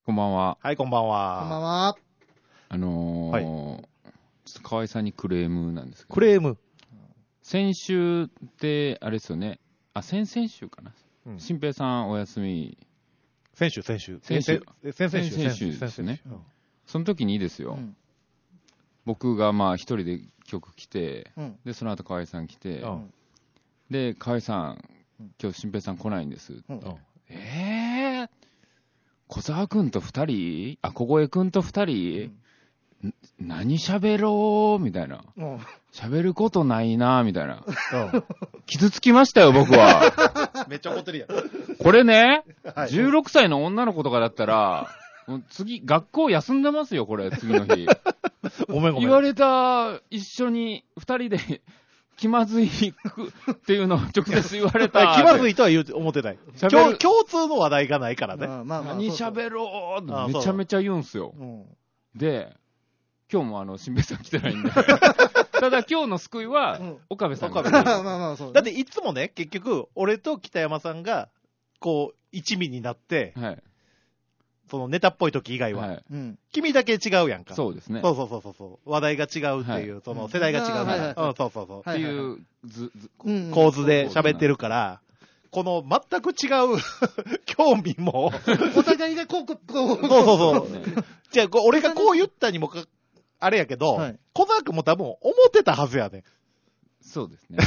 こんばんは。 はい、こんばんは。 こんばんは。 はいちょっと河合さんにクレームなんですけど、 クレーム。 先週ってあれですよね。先々週かな。 うん新平さんお休み。 先週、先週。 先週先々週。 先々週ですねうんその時にですよ。 うん僕がまあ一人で曲来て、 うんでその後河合さん来て、 うんで河合さん今日新平さん来ないんです。 うんうん小沢くんと二人、小越くんと二人、何喋ろうみたいな。 うん喋ることないなみたいな。傷つきましたよ、僕は。 めっちゃ怒ってるやん。 これね、 はい 16歳の女の子とかだったら、もう次、学校休んでますよ、これ、次の日。 ごめんごめん。 言われた、一緒に、二人で、気まずいっていうのを直接言われた。 気まずいとは思ってない。 喋る共通の話題がないからね。 何喋ろうあってめちゃめちゃ言うんすよ。 うんで、今日も新平さん来てないんで。ただ今日の救いはうん、 岡部さんが岡部来てる。 まあまあそう。 だっていつもね、結局、俺と北山さんが、こう、一味になって、 はい。 そのネタっぽい時以外は、 はい。 うん。 君だけ違うやんか。 そうですね。 そうそう。話題が違うっていう、その世代が違うかはいはいら。 はいうん、そうそう。 っていううん構図で喋ってるから、この全く違う興味も、 お互いがこう。 そう。 ねじゃあ、俺がこう言ったにもあれやけど、 はい小沢君も多分思ってたはずやね。 そうですね。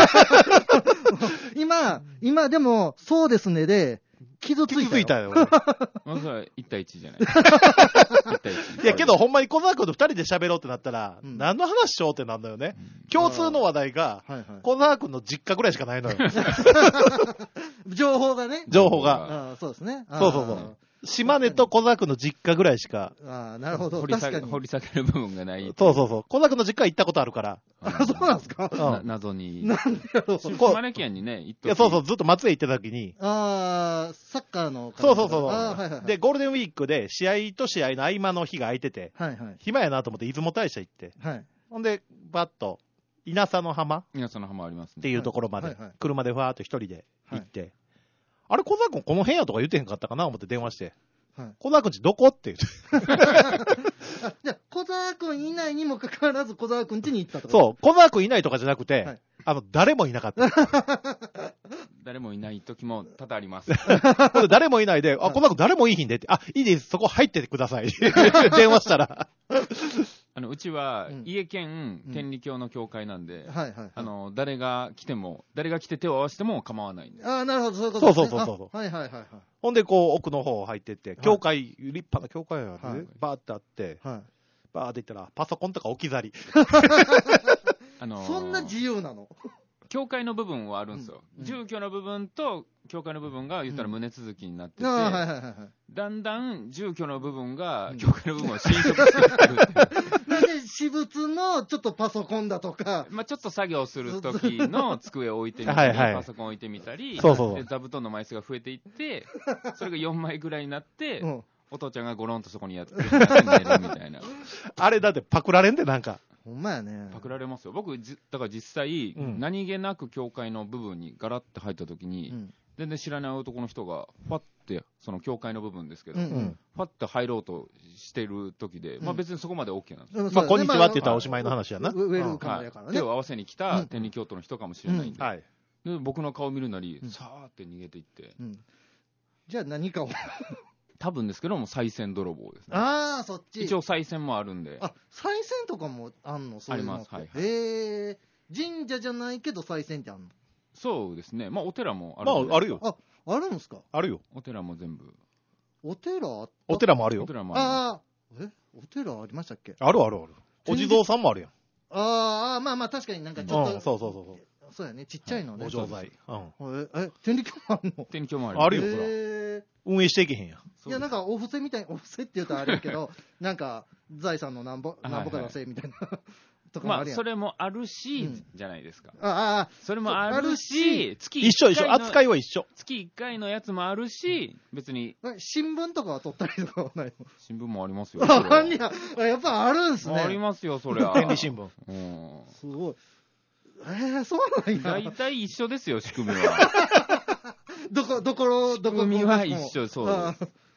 今でも、そうですねで、傷ついたよ。 傷ついたよ。 まずは1対1じゃない。1対1。 いや、けどほんまに小沢君と二人で喋ろうってなったら、 うん何の話しようってなんだよね。共通の話題が、 はいはい。 小沢君の実家ぐらいしかないのよ。 情報がね。 情報が。 ああ、そうですね。 そう。島根と小沢君の実家ぐらいしか。 ああ、なるほど。 掘り確かに。 掘り下げる部分がない。 そう。小沢君の実家行ったことあるから。 あ、そうなんですかうん謎に。 なんでやろう。 島根県にね、行っといや、そう、ずっと松江行ってた時に、 ああ、サッカーの。 そう。 ああ、はいはいはい。 で、ゴールデンウィークで試合と試合の合間の日が空いてて、 はいはい。 暇やなと思って出雲大社行って、 はい。 ほんで、バッと、稲佐の浜っ皆さんの浜ありますね。 ていうところまではいはいはい、 車でふわーっと一人で行って、あれ、小沢君この辺やとか言ってへんかったかな思って電話して、 はい。 小沢君ちどこって言って、 あ、じゃあ、小沢くん以外にもかかわらず小沢くん家に行ったと。 そう、小沢君いないとかじゃなくて、 はい誰もいなかった。 誰もいない時も多々あります。 ほんで誰もいないで、小沢君誰もいいひんでって、いいです、そこ入っててください。電話したら。 うちはうん家兼天理教の教会なんで、 はいはい。 誰が来て手を合わせても構わないんで。 ああ、なるほど、そういうことですね。 そう。 あはいはいはいはい。 ほんで、こう、奥の方入ってって、教会、立派な教会やね、 はいバーってあって、 はい。 バーって行ったら、パソコンとか置き去り。 そんな自由なの教会の部分はあるんですよ。 うん住居の部分と教会の部分が言ったら胸続きになってて、 ああ、はいはいはいはい。 だんだん住居の部分がうん教会の部分を侵食してくるっていう。 なんで、私物のちょっとパソコンだとか、 まあちょっと作業するときの机を置いてみたり、 はいパソコン置いてみたり、 そうで座布団の枚数が増えていって、それが4枚ぐらいになって、 うん。 お父ちゃんがゴロンとそこにやって寝るみたいな。 あれだってパクられんで、なんか。 ほんまやね。 パクられますよ。僕、だから実際、 うん何気なく教会の部分にガラッて入ったときに、 うん。 全然知らない男の人が、ファって、その教会の部分ですけど、 うんうん。 ファって入ろうとしてる時で、まあ別にそこまで OK なんですよ。 まあ、こんにちはって言ったらおしまいの話やな。 ウェルカはいムやからね。 手を合わせに来た天理教徒の人かもしれないんで、 はい。 で僕の顔見るなり、 うんさーって逃げていって、 うん。じゃあ何かを。 多分ですけども、賽銭泥棒ですね。 ああ、そっち。 一応賽銭もあるんで、 あ、賽銭とかもあんのそういうのって。 ありますはいへえ。神社じゃないけど賽銭ってあんのそうですね、まあお寺もあるまあ、 んであるよ。 あ、あるんすかあるよ。 お寺も全部、 お寺あったお寺もあるよ。 お寺もあああ、お寺ありましたっけある。お地蔵さんもあるやん。 ああ、まあまあ確かになんかちょっと、 そう。 そうやね、ちっちゃいのね。 お錠剤。うん。 天理教もあるのります。天理教もあります。 あるよへ運営していけへんやん。 いや、なんかお布施みたい、お布施って言うとあれやけど、なんか財産のなんぼか出せみたいなとかもまああるやん。 それもあるし、 うんじゃないですか。 ああ、 それもあるし、月一緒。 1回の扱いは一緒。 月1回のやつもあるし、別に新聞とかは取ったりとかはない新聞もありますよ。 のそれはあんにややっぱあるんすね。 ありますよ、それは。 天理新聞。 うん。 すごい。そうなん大や。 体一緒ですよ、仕組みは。 どこ、 仕組みは一緒、そうです。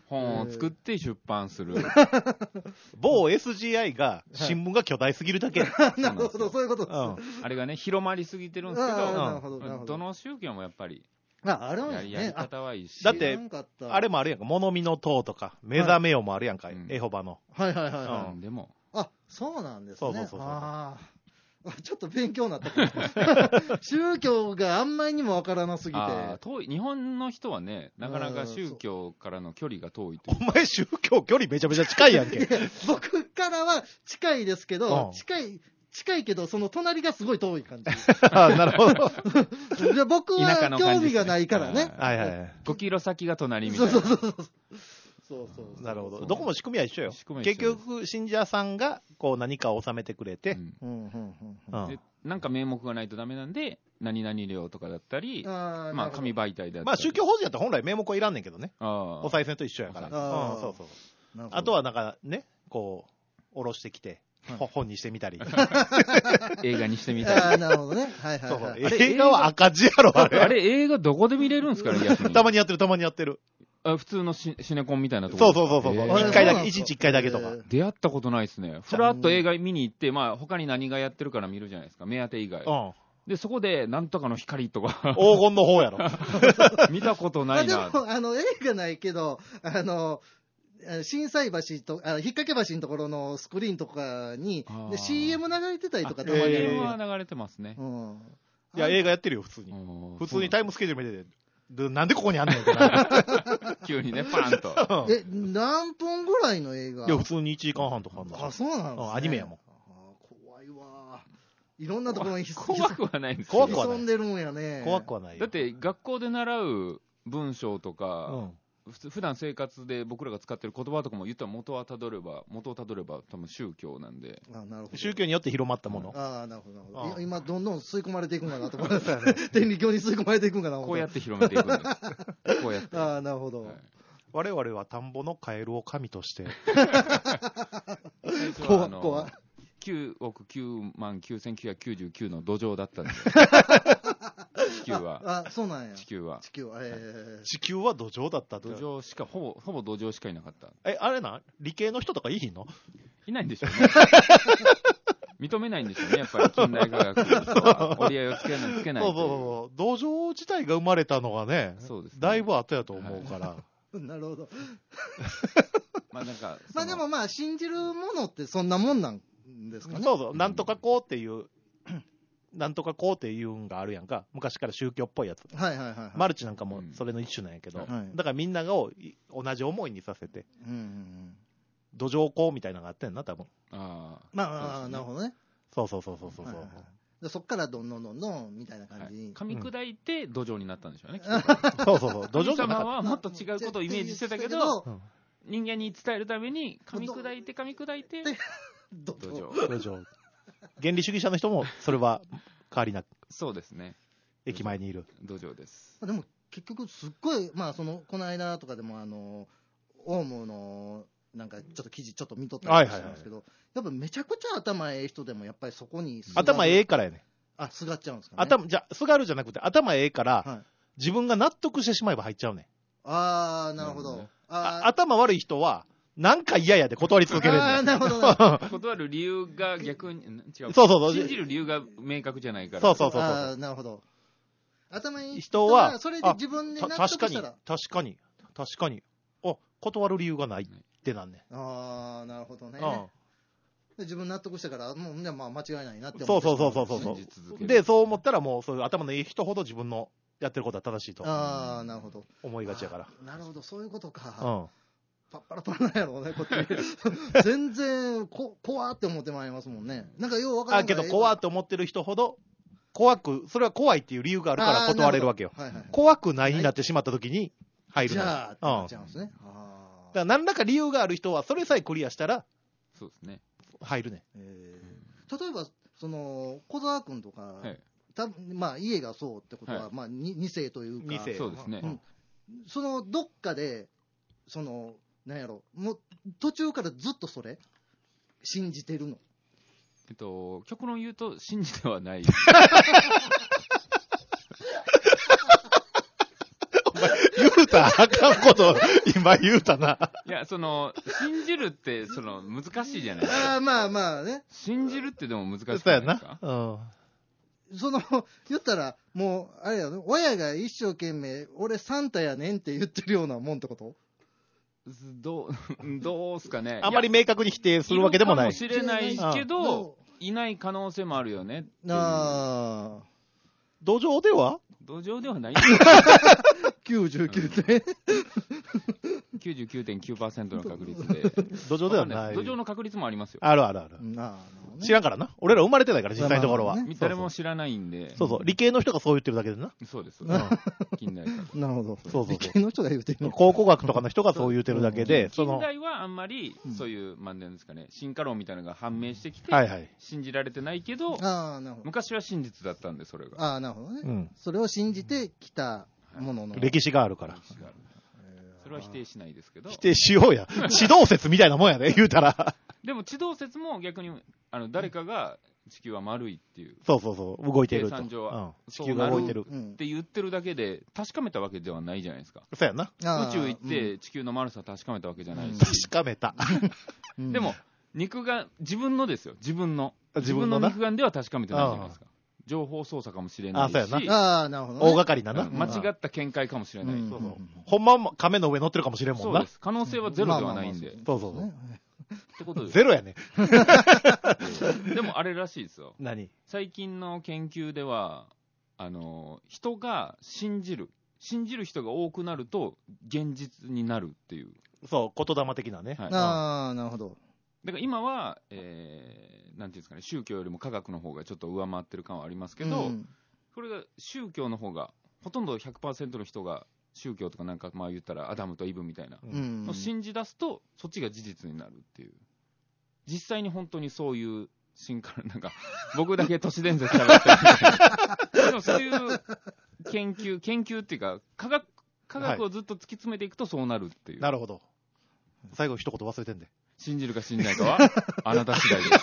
本を作って出版する。 某 SGI が、新聞が巨大すぎるだけ。 なるほど、そういうことです。 あれがね、広まりすぎてるんですけど、 なるほど、なるほど。 どの宗教もやっぱり、 あるんですね。 やり方はいいし。 だって、あれもあるやんか、物見の塔とか、目覚めよもあるやんか、エホバの。 はいはいはいはい。 でも。 あ、そうなんですね。 そうそうそう。 ちょっと勉強になったかも。宗教があんまりにもわからなすぎて。 遠い。日本の人はね、なかなか宗教からの距離が遠いという。 お前宗教距離めちゃめちゃ近いやんけ。 僕からは近いですけど、近いけど、その隣がすごい遠い感じ。 なるほど。 じゃ僕は興味がないからね。 はいはい。 5キロ先が隣みたいな。 そうなるほど。どこも仕組みは一緒よ。結局、信者さんがこう何かを納めてくれて、 なんか名目がないとダメなんで、何々料とかだったり、まあ紙媒体だったり。 まあ宗教法人やったら本来名目はいらんねんけどね。お賽銭と一緒やから。そうそう。あとはなんかね、こう、おろしてきて、本にしてみたり。 映画にしてみたり。 なるほどね。はいはいはい。 映画は赤字やろ、あれ。 あれ映画どこで見れるんですかね、逆に。 たまにやってる、たまにやってる。 普通のシネコンみたいなところ。 そう。一回だけ、一日一回だけとか。 出会ったことないですね。ふらっと映画見に行って、まあ他に何がやってるから見るじゃないですか、目当て以外。で、そこで、なんとかの光とか。 黄金の方やろ。 見たことないな。 でも、映画ないけど、心斎橋と、引っ掛け橋のところのスクリーンとかに、CM 流れてたりとかたまに。 CM は流れてますね。 いや、映画やってるよ、普通に。普通にタイムスケジュール見てて。なんでここにあんねんって急にね、パーンと。 何分ぐらいの映画？ いや、普通に1時間半とかあんの。 そうなんですね。 アニメやもん。 怖いわ。いろんなところに怖くはないんですよ。 潜んでるんやね。 怖くはない。 だって、学校で習う文章とか、普段生活で僕らが使ってる言葉とかも言ったら元をたどれば多分宗教なんで。 なるほど。 宗教によって広まったもの。 なるほど。今どんどん吸い込まれていくんだなと思ってたね。天理教に吸い込まれていくんかな。 こうやって広めていくんです。こうやって。 なるほど。 我々は田んぼのカエルを神として。 怖い。 9億9万9999の土壌だったんで。地球は。 そうなんや。 地球は。 地球は土壌だった土壌しか、ほぼ土壌しかいなかった。 あれな、理系の人とかいいの？ いないんでしょうね。認めないんでしょうね、やっぱり近代科学とは折り合いをつけないと。 そう。土壌自体が生まれたのがね、だいぶ後やと思うから。 なるほど。 まあでも信じるものってそんなもんなんですかね。 そう。なんとかこうっていう。なんとかこうっていうんがあるやんか。昔から宗教っぽいやつ。マルチなんかもそれの一種なんやけど。だからみんなが同じ思いにさせて。土壌こうみたいなのがあってんな、多分。 なるほどね。 そう。 そっからどんどんみたいな感じに。 噛み砕いて土壌になったんでしょうね。 そう。 土壌様はもっと違うことをイメージしてたけど、人間に伝えるために噛み砕いて土壌。 原理主義者の人もそれは変わりなく。 そうですね。 駅前にいる土壌です。 でも結局すっごいこの間とかでもオウムのなんかちょっと記事ちょっと見とったりしたんですけど、やっぱめちゃくちゃ頭ええ人でもやっぱりそこに頭ええからやね。 すがっちゃうんですかね。 すがるじゃなくて頭ええから、自分が納得してしまえば入っちゃうね。 なるほど。 頭悪い人はなんか嫌やで断り続けるんだ。 なるほど。 断る理由が逆に、違う。 そう。 信じる理由が明確じゃないから。 そう。 なるほど。頭いい人は、 それで自分で納得したら。 確かに。断る理由がないってなんね。 なるほどね。自分納得したから、もう間違いないなって思って。 そう。で、そう思ったらもう、そういう頭のいい人ほど自分のやってることは正しいと。 なるほど。 思いがちやから。 なるほど、そういうことか。パッパラパラなんやろうね、こっち。全然、怖って思ってまいりますもんね。なんかようわからない。 けど怖って思ってる人ほど、それは怖いっていう理由があるから断れるわけよ。怖くないになってしまった時に入る。 じゃあ、ってなっちゃうんですね。 だから何らか理由がある人は、それさえクリアしたら、 そうですね。 入るね。 例えば、小沢君とか、家がそうってことは、2世というか。 そうですね。 どっかで、なんやろ、もう途中からずっとそれ信じてるの？ 極論言うと信じてはない。 お前言うたあかんこと今言うたな。 いや、信じるって、難しいじゃないですか。 まあまあね。 信じるってでも難しいじゃそうやないですか。 な。 言ったら、もう、あれやね、親が一生懸命、俺サンタやねんって言ってるようなもんってこと？ どうすかね。 あまり明確に否定するわけでもない。 かもしれないけど、いない可能性もあるよねっていう。 土壌では土壌ではない。 99点。 99.9% の確率で。 土壌ではない。 土壌の確率もありますよ。 ある。知らんからな。俺ら生まれてないから、実際のところは。 誰も知らないんで。 そう。理系の人がそう言ってるだけでな。 そうです。近代から。 なるほど。 そう。 理系の人が言ってるの。 考古学とかの人がそう言ってるだけで、 近代はあんまり、そういう、なんですかね、進化論みたいなのが判明してきて、信じられてないけど、昔は真実だったんで、それが。 なるほどね。それを信じてきたものの。 歴史があるから。 それは否定しないですけど。 否定しようや。地動説みたいなもんやね、言うたら。 でも地動説も逆に、誰かが地球は丸いっていう。 そう、動いてると。 計算上は。 地球が動いてる。 って言ってるだけで、確かめたわけではないじゃないですか。 そうやな。 宇宙行って地球の丸さ確かめたわけじゃないし。 確かめた。 でも、肉眼、自分のですよ。自分の肉眼では確かめてないじゃないですか。情報操作かもしれないし。 なるほど、ね。 大掛かりなな。 間違った見解かもしれない。 ほんまは亀の上乗ってるかもしれんもんな。 そうです。可能性はゼロではないんで。 そう。 ってことです。 ゼロやね。 でもあれらしいですよ。 何？ 最近の研究では、人が信じる人が多くなると現実になるっていう。 そう、言霊的なね。 なるほど。 だから今は、なんていうんですかね、宗教よりも科学の方がちょっと上回ってる感はありますけど、これが宗教の方が、ほとんど 100% の人が宗教とかなんか、言ったらアダムとイブみたいなのを信じ出すと、そっちが事実になるっていう。実際に本当にそういうなんか、僕だけ都市伝説喋ってるみたいな。でもそういう研究っていうか、科学をずっと突き詰めていくとそうなるっていう。 なるほど。最後一言忘れてんで。 信じるか信じないかはあなた次第です。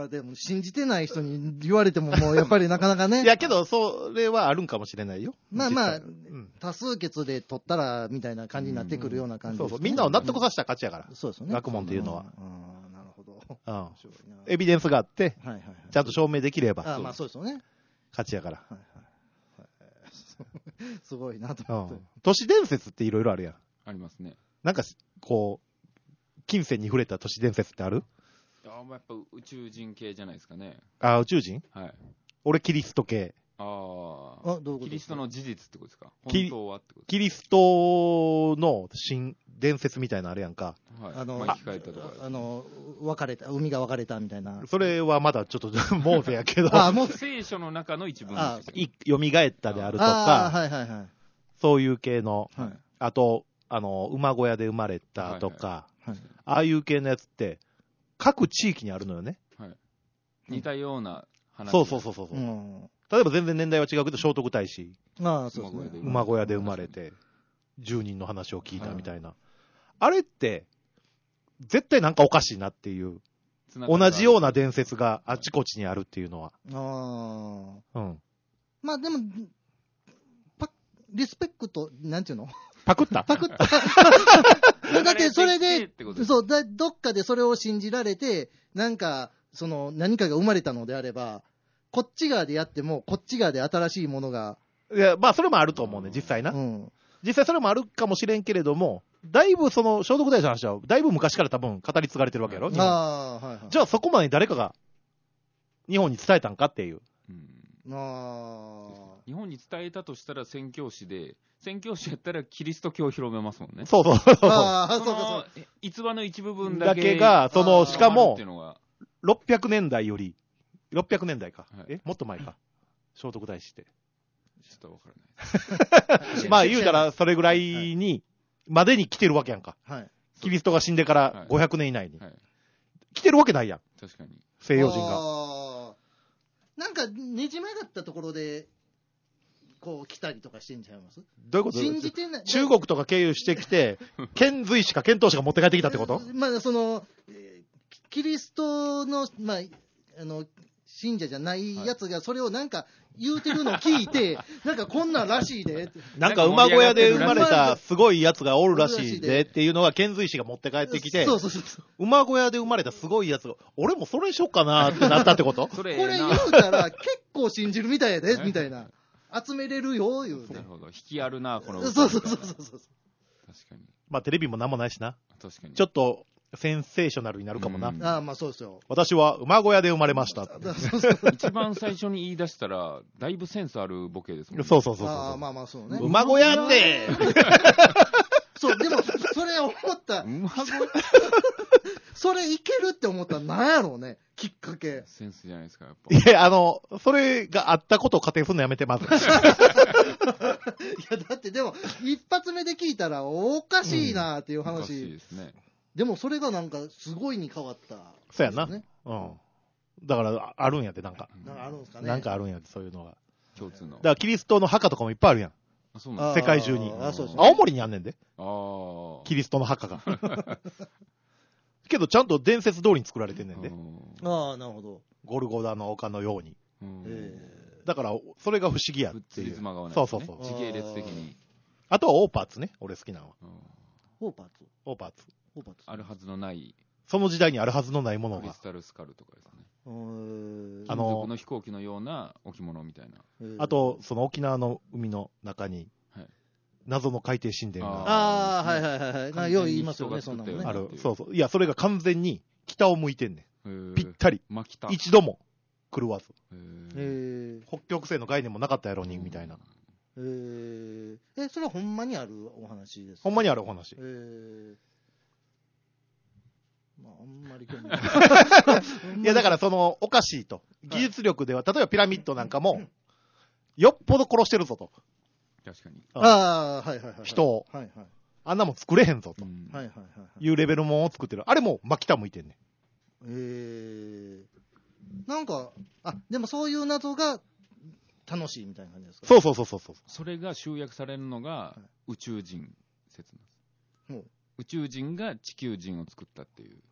でも信じてない人に言われてももうやっぱりなかなかね。 いやけどそれはあるんかもしれないよ。 多数決で取ったらみたいな感じになってくるような感じ、 そうみんなを納得させたら勝ちやから。 そうですね。 学問っていうのは。 なるほど。 エビデンスがあって、ちゃんと証明できれば。 そうですよね。 勝ちやから。 すごいなと思って。 都市伝説っていろいろあるやん。 ありますね。 なんか金銭に触れた都市伝説ってある？ やっぱ宇宙人系じゃないですかね。 宇宙人？ はい。 俺キリスト系。 どういうこと？ キリストの事実ってことですか？本当はってこと？ キリストの伝説みたいなあれやんか。 はい。生き返ったとか。 海が分かれたみたいな。 それはまだちょっとモーゼやけど。 聖書の中の一文です。蘇ったであるとか。そういう系の。あと、馬小屋で生まれたとか、ああいう系のやつって、各地域にあるのよね。 似たような話。 そう。例えば全然年代は違うけど、聖徳太子。馬小屋で生まれて、10人の話を聞いたみたいな。あれって、絶対なんかおかしいなっていう、同じような伝説があちこちにあるっていうのは。 でも、リスペクト、なんていうの？ パクっただってそれで、どっかでそれを信じられて、何かが生まれたのであれば、こっち側でやっても、こっち側で新しいものが。 いや、それもあると思うね、実際な。実際それもあるかもしれんけれども、だいぶ聖徳太子の話は、だいぶ昔から多分語り継がれてるわけやろ？じゃあそこまで誰かが日本に伝えたんかっていう。 日本に伝えたとしたら宣教師やったらキリスト教を広めますもんね。 そう。 逸話の一部分だけが、しかも、600年代より、600年代か。もっと前か。聖徳太子って。 ちょっとわからない。 言うたら、それぐらいまでに来てるわけやんか。キリストが死んでから500年以内に。来てるわけないやん。 確かに。 西洋人が。 なんか、ねじ曲がったところで、来たりとかしてんちゃいます？ どういうこと？ 信じてない。 中国とか経由してきて、遣隋使か遣唐使が持って帰ってきたってこと？ キリストの、信者じゃないやつが、それをなんか、 言うてるの聞いて、なんかこんなんらしいで。 なんか馬小屋で生まれたすごいやつがおるらしいでっていうのが遣隋使が持って帰ってきて、 そう。 馬小屋で生まれたすごいやつが、俺もそれにしよっかなってなったってことこれ言うたら結構信じるみたいやで、みたいな。集めれるよ、言うて。 なるほど。引きあるな、この歌。 そう。確かに。 まあテレビもなんもないしな。 確かに。 ちょっと、センセーショナルになるかもな。 ああ、まあそうですよ。 私は馬小屋で生まれました。 一番最初に言い出したら、だいぶセンスあるボケですもんね。 そう。 ああ、まあそうね。 馬小屋ってそう、でも、それ思った。 馬小屋それいけるって思ったら何やろうね、きっかけ。 センスじゃないですか、やっいぱ。 や、それがあったことを仮定するのやめて、まず。 いや、だってでも、一発目で聞いたらおかしいなっていう話。 おかしいですね。 でもそれがなんかすごいに変わった、ね。 そうやな。うん。だから、あるんやで、なんか。 なんかあるんですかね。 なんかあるんやで、そういうのが。 共通の。 だから、キリストの墓とかもいっぱいあるやん。 そうなん世界中に。 そうですね。 青森にあんねんで。 キリストの墓が。けど、ちゃんと伝説通りに作られてんねんで。 ああ、なるほど。 ゴルゴダの丘のように。だから、それが不思議やっていう。そう。 時系列的に。 あとはオーパーツね、俺好きなのは。 オーパーツ。 あるはずのない。 その時代にあるはずのないものが。 クリスタルスカルとかですね。金属の飛行機のような置物みたいな。 あと、その沖縄の海の中に、謎の海底神殿が。 ああ、はい。よう言いますよね、そんなもんね。 ある。そう。いや、それが完全に北を向いてんねん。ぴったり。 北。 一度も狂わず。北極星の概念もなかったやろに、みたいな。 それはほんまにあるお話ですか？ ほんまにあるお話。 まあ、あんまり興味ない。 いや、だからおかしいと。技術力では、例えばピラミッドなんかも、よっぽど殺してるぞと。 確かに。 人を。あんなもん作れへんぞと。いうレベルもんを作ってる。あれも、北向いてんねん。なんか、でもそういう謎が楽しいみたいな感じですか？ そう。 それが集約されるのが宇宙人説なんです。宇宙人が地球人を作ったっていう。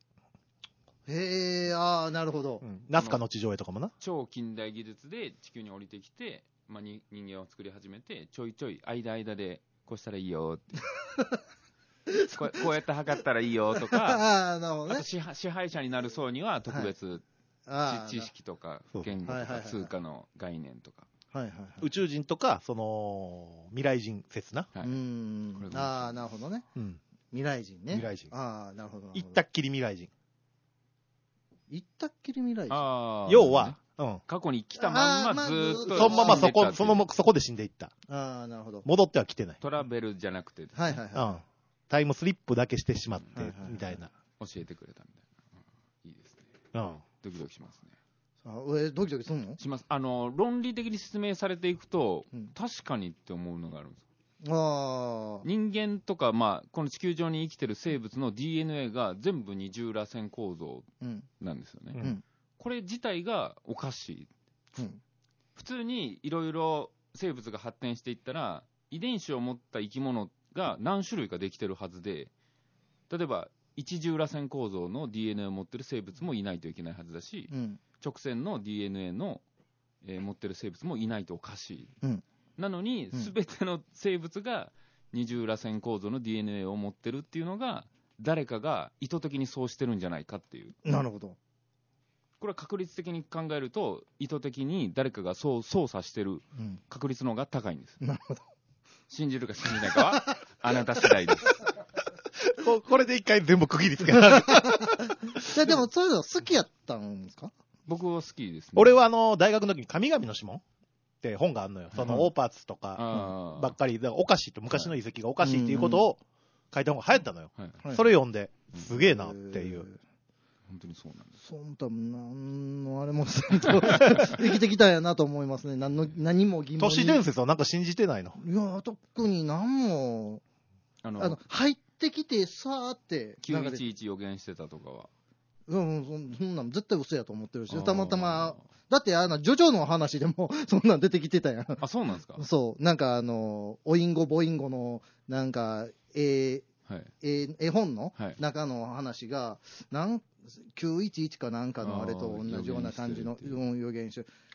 なるほど。 ナスカの地上絵とかもな。 超近代技術で地球に降りてきて、人間を作り始めて、ちょいちょい間でこうしたらいいよってこうやって測ったらいいよとか、 なるほどね、 あと支配者になる層には特別、知識とか言語とか通貨の概念とか、 宇宙人とか未来人説な。 なるほどね。未来人ね。 未来人。 なるほど。 行ったっきり未来人。 行ったっきり未来人。 要は、 過去に来たまんまずーっとそのままそこで死んでいった。 なるほど。 戻っては来てない。 トラベルじゃなくて、 タイムスリップだけしてしまって、みたいな。 教えてくれたみたいな。いいですね。ドキドキしますね。 ドキドキするの？ します。論理的に説明されていくと、確かにって思うのがあるんです。人間とか、この地球上に生きてる生物の DNA が全部二重らせん構造なんですよね。これ自体がおかしい。普通にいろいろ生物が発展していったら、遺伝子を持った生き物が何種類かできてるはずで、例えば一重らせん構造の DNA を持ってる生物もいないといけないはずだし、直線の DNA の、持ってる生物もいないとおかしい。なのに、全ての生物が二重らせん構造の DNA を持ってるっていうのが、誰かが意図的にそうしてるんじゃないかっていう。 なるほど。 これは確率的に考えると、意図的に誰かがそう操作してる確率の方が高いんです。 なるほど。 信じるか信じないかは、あなた次第です。 これで一回全部区切りつけた。 でも、そういうの好きやったんですか？ 僕は好きですね。 俺は大学の時に神々の指紋って本があるのよ。そのオーパーツとかばっかり、おかしいと、昔の遺跡がおかしいっていうことを書いた本が流行ったのよ。それ読んで、すげえなっていう。 本当にそうなんです。 多分何のあれもせんと生きてきたんやなと思いますね。何も疑問に。 都市伝説はなんか信じてないの？ いや、特に何も。入ってきて、さーって。 911予言してたとかは。 そんなん絶対嘘やと思ってるし、たまたま、だってジョジョの話でもそんなん出てきてたやん。 あ、そうなんですか？ そう。なんかオインゴ、ボインゴの、なんか、絵本の中の話が、911かなんかのあれと同じような感じの予言して、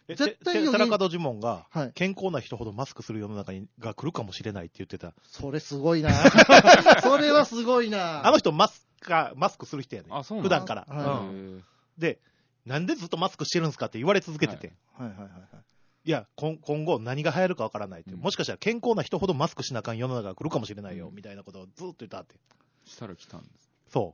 絶対予言。 寺門ジモンが、健康な人ほどマスクする世の中が来るかもしれないって言ってた。 それすごいなそれはすごいなあの人マスクする人やね。 そう普段から。で、なんでずっとマスクしてるんですかって言われ続けてて。いや、今後何が流行るかわからないって、もしかしたら健康な人ほどマスクしなあかん世の中が来るかもしれないよ、みたいなことをずっと言ったって。 したら来たんです。 そう。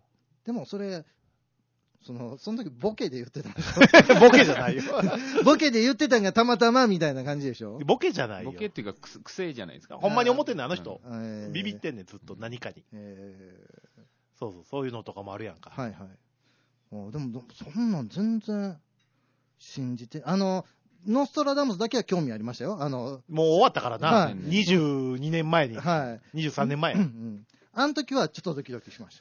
でもそれ、その時ボケで言ってたんでしょボケじゃないよ。 ボケで言ってたんがたまたまみたいな感じでしょ。 ボケじゃないよ。 ボケっていうか癖じゃないですか。 ほんまに思ってんねん、あの人。ビビってんねん、ずっと何かに。そういうのとかもあるやんか。 はいはい。でも、そんなん全然信じて、ノストラダムスだけは興味ありましたよ。 もう終わったからな。22年前に。23年前。 あの時はちょっとドキドキしました。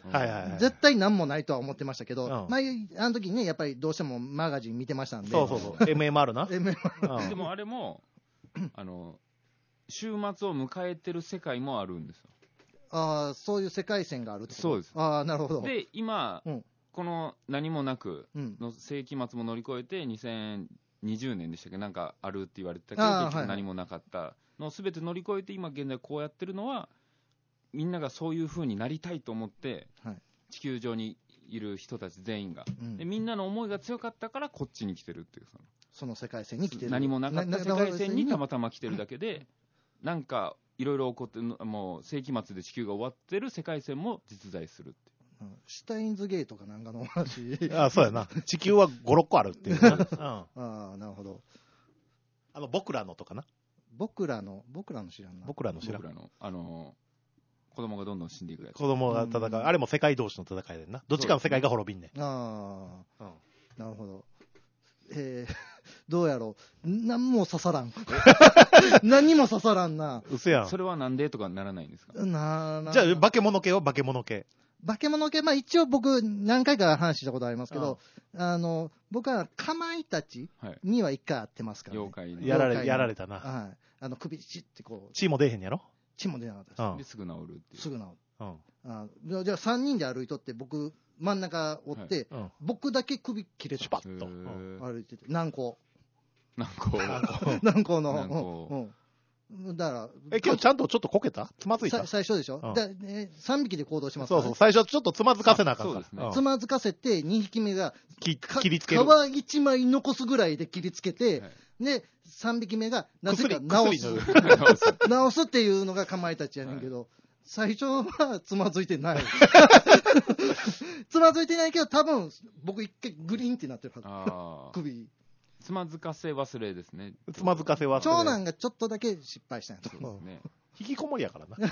絶絶対何もないとは思ってましたけど、あの時にね、やっぱりどうしてもマガジン見てましたんで。 そう。MMR な。 でもあれも、週末を迎えてる世界もあるんですよ。 そういう世界線があるってこと。 そうです。 なるほど。 で、今、この何もなくの世紀末も乗り越えて、2020年でしたっけ、なんかあるって言われてたけど、結局何もなかったのを全て乗り越えて、今現在こうやってるのは、みんながそういう風になりたいと思って、地球上にいる人たち全員が、でみんなの思いが強かったからこっちに来てるっていう、 その世界線に来てる。 何もなかった世界線にたまたま来てるだけで、なんかいろいろ起こってもう世紀末で地球が終わってる世界線も実在するっていう。 シュタインズゲートかなんかの話。 そうやな。地球は5、6個あるっていう。なるほど。 僕らのとかな。 僕らの知らんな。 僕らの子供がどんどん死んでいくやつ。 子供が戦う。あれも世界同士の戦いでんな。どっちかの世界が滅びんねん。 なるほど。どうやろう。何も刺さらん。何も刺さらんな。 嘘やん。 それはなんでとかならないんですか。 じゃあ、化け物系は化け物系。 化け物系、一応僕何回か話したことありますけど、僕はかまいたちには一回会ってますから、 妖怪で。やられたな。 はい。首チってこう。 血も出えへんやろ。 血も出なかったです。ですぐ治るっていう。 すぐ治る。じゃあ3人で歩いとって僕真ん中おって、僕だけ首切れてパッと歩いてて、軟膏の。だから、 今日ちゃんとちょっとこけた？つまずいた？ 最初でしょ。3匹で行動しますから。そう、最初ちょっとつまずかせなあかんから。 つまずかせて、2匹目が、 切りつける。 皮1枚残すぐらいで切りつけて、で、3匹目が、なぜか治すっていうのがかまいたちやねんけど、最初はつまずいてない。つまずいてないけど、多分、僕一回グリーンってなってるはず。首。 つまずかせ忘れですね。 つまずかせ忘れ。 長男がちょっとだけ失敗したんですね。 引きこもりやからな。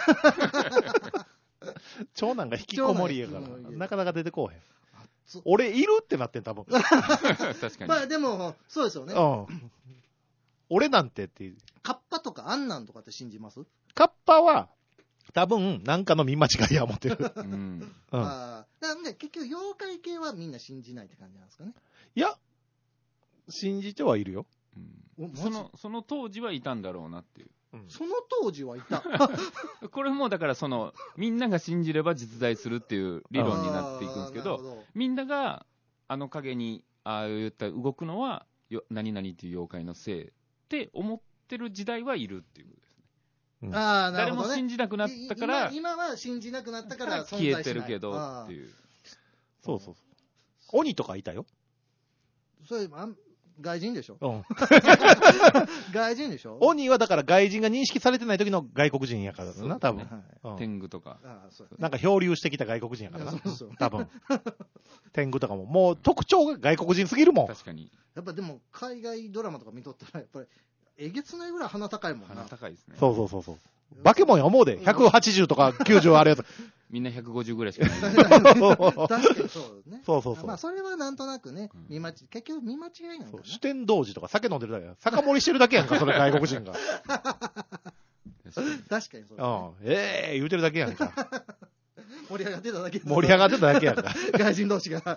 長男が引きこもりやから、なかなか出てこうへん。俺いるってなってん、多分。 確かに。 でも、そうですよね。 俺なんてっていう。 カッパとかアンナンとかって信じます？ カッパは、多分、なんかの見間違いや思ってる。 だから結局、妖怪系はみんな信じないって感じなんですかね。 いや、信じてはいるよ。 その当時はいたんだろうなっていう。 その当時はいた。 これもだからみんなが信じれば実在するっていう理論になっていくんですけど、みんながあの影に言った動くのは何々っていう妖怪のせいって思ってる時代はいるっていうことですね。誰も信じなくなったから、 今は信じなくなったから消えてるけどっていう。 そう。鬼とかいたよ。 それ外人でしょ。外人でしょ。 鬼はだから外人が認識されてない時の外国人やからな、多分。 天狗とか。 なんか漂流してきた外国人やからな。多分。天狗とかも。もう特徴が外国人すぎるもん。 確かに。 やっぱでも海外ドラマとか見とったら、やっぱりえげつないぐらい鼻高いもんな。 鼻高いですね。 そう。化け物や思うで。180とか90あるやつ。 みんな150ぐらいしかない。 確かにそうね。 そう。 それはなんとなくね、結局見間違いなんだよね。 四天童子とか酒飲んでるだけや。酒盛りしてるだけやんか、それ外国人が。 確かにそう。 言うてるだけやんか。 盛り上がってただけ。 盛り上がってただけやんか。 外人同士が。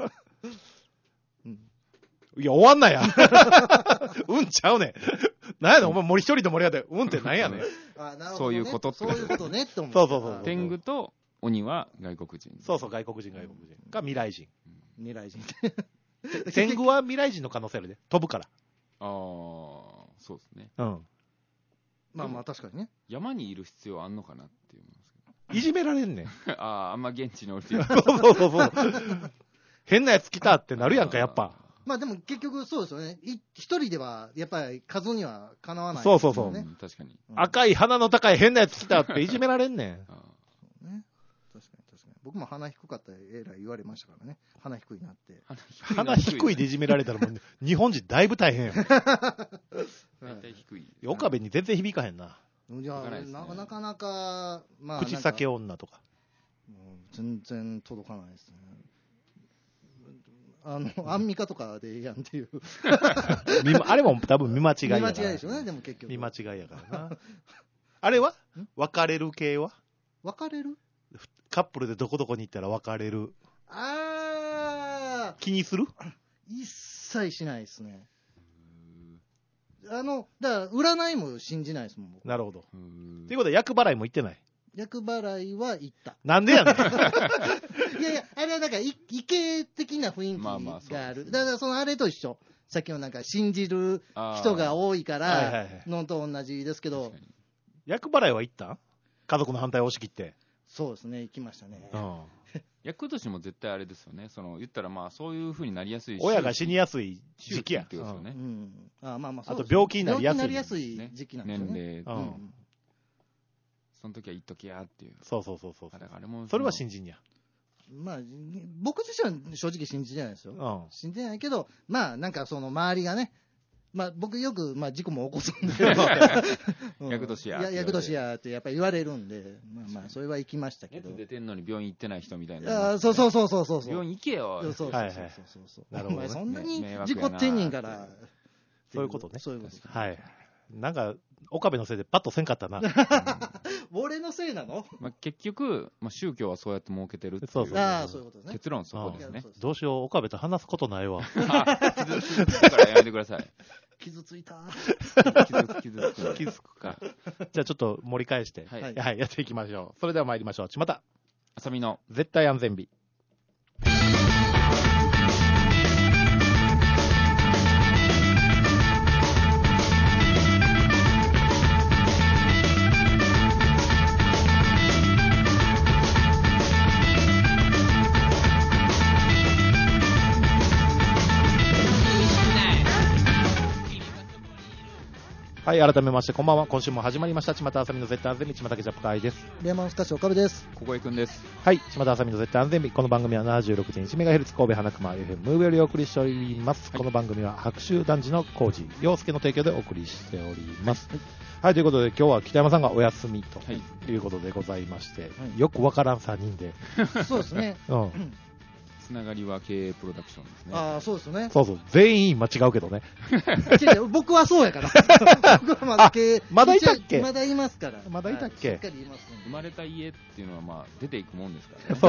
いや、終わんなや。うんちゃうねん。なんやねん、お前森一人で盛り上がって、うんってなんやねん。 そういうことって。 そういうことねって思う。 そう。 天狗と鬼は外国人。 そう、外国人。が未来人。 未来人。 天狗は未来人の可能性あるで。飛ぶから。 そうですね。 うん。 まあまあ確かにね。 山にいる必要あんのかなっていう。 いじめられんねん。 あんま現地におるてそう。変なやつ来たってなるやんか、やっぱ。 まあでも結局そうですよね。一人ではやっぱり数にはかなわない、 そう。 確かに。 赤い鼻の高い変なやつ来たっていじめられんねん。 ね、確かに。僕も鼻低かったらえらい言われましたからね。鼻低いなって。 鼻低いでいじめられたらもう、日本人だいぶ大変やん。大体低い。 岡部に全然響かへんな。 いや、なかなか、まあ。 口裂け女とか。 全然届かないですね。アンミカとかでいいやんっていう。 あれも多分見間違いやから。 見間違いでしょうね、でも結局。 見間違いやからな。あれは別れる系は別れるカップルでどこどこに行ったら別れる。気にする一切しないですね。だから占いも信じないですもん。 なるほど。ということで、厄払いも行ってない。 厄払いは行った。 なんでやねん。 いや、あれはなんか、異形的な雰囲気がある。だから、あれと一緒。さっきのなんか、信じる人が多いから、のと同じですけど。 厄払いは行った？家族の反対を押し切って。 そうですね、行きましたね。 厄年も絶対あれですよね。言ったらまあ、そういう風になりやすい。 親が死にやすい時期や。 ってことですよね。 あと病気になりやすい時期なんですよね。 年齢。その時は言っときやっていう。 そう。 だからあれもそれは信じんや。 まあ、僕自身は正直信じてないですよ。信じてないけど、まあ、なんか周りがね、まあ、僕よく、まあ、事故も起こすんで。 厄年や。 厄年やってやっぱり言われるんで、まあ、それは行きましたけど。 熱出てんのに病院行ってない人みたいな。 そう。 病院行けよ。 そう。 なるほど。 そんなに事故ってんねんから。 そういうことね。 そういうこと。 はい。なんか、岡部のせいでパッとせんかったな。 俺のせいなの？ 結局、宗教はそうやって儲けてるっていう。 そういうことですね。 結論そこですね。 どうしよう、岡部と話すことないわ。 傷つくからやめてください。 傷ついた。 傷つくか。じゃあちょっと盛り返して、はい、やっていきましょう。それでは参りましょう。ちまた。 あさみの絶対安全日。はい、改めましてこんばんは。今週も始まりましたちまたあさみの絶対安全日、ちまたけジャップ会です。 レモンスカッシュ岡部です。 ここえくんです。 はい、ちまたあさみの絶対安全日。この番組は 76.1MHz 神戸花熊 FM ムーブよりお送りしております、はい、この番組は白州男児のコージ陽介の提供でお送りしております。はい、ということで今日は北山さんがお休みということでございまして、はい、よくわからん3人でそうですね。 つながりは経営プロダクションですね。 ああ、そうですね。 そう。全員間違うけどね。 僕はそうやから。僕はまだ経営。 まだいたっけ？ まだいますから。 まだいたっけ？ しっかりいますね。 生まれた家っていうのはまあ出ていくもんですからね。 そう。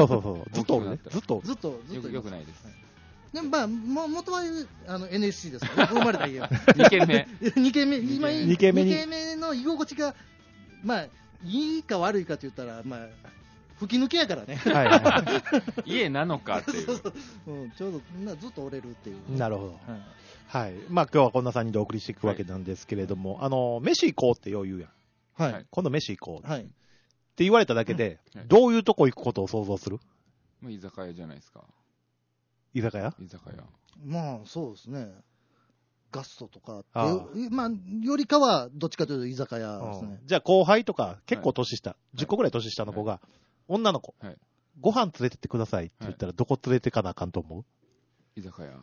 ずっとよくないです。 でもまあ、元はNSC ですからね。生まれた家は。 2軒目。 2軒目。今、2 軒目の居心地が、まあ、いいか悪いかと言ったら、まあ、吹き抜けやからね。 家なのかっていう。 ちょうどずっと折れるっていう。 なるほど。はい。まあ今日はこんな3人でお送りしていくわけなんですけれども、飯行こうってよう言うやん。はい。今度飯行こう。はい。って言われただけで、どういうとこ行くことを想像する？ 居酒屋じゃないですか。 居酒屋？ まあそうですね。ガストとかまあ、よりかはどっちかというと居酒屋ですね。 じゃあ後輩とか結構年下、10個ぐらい年下の子が、女の子、ご飯連れてってくださいって言ったら、どこ連れてかなあかんと思う？ 居酒屋。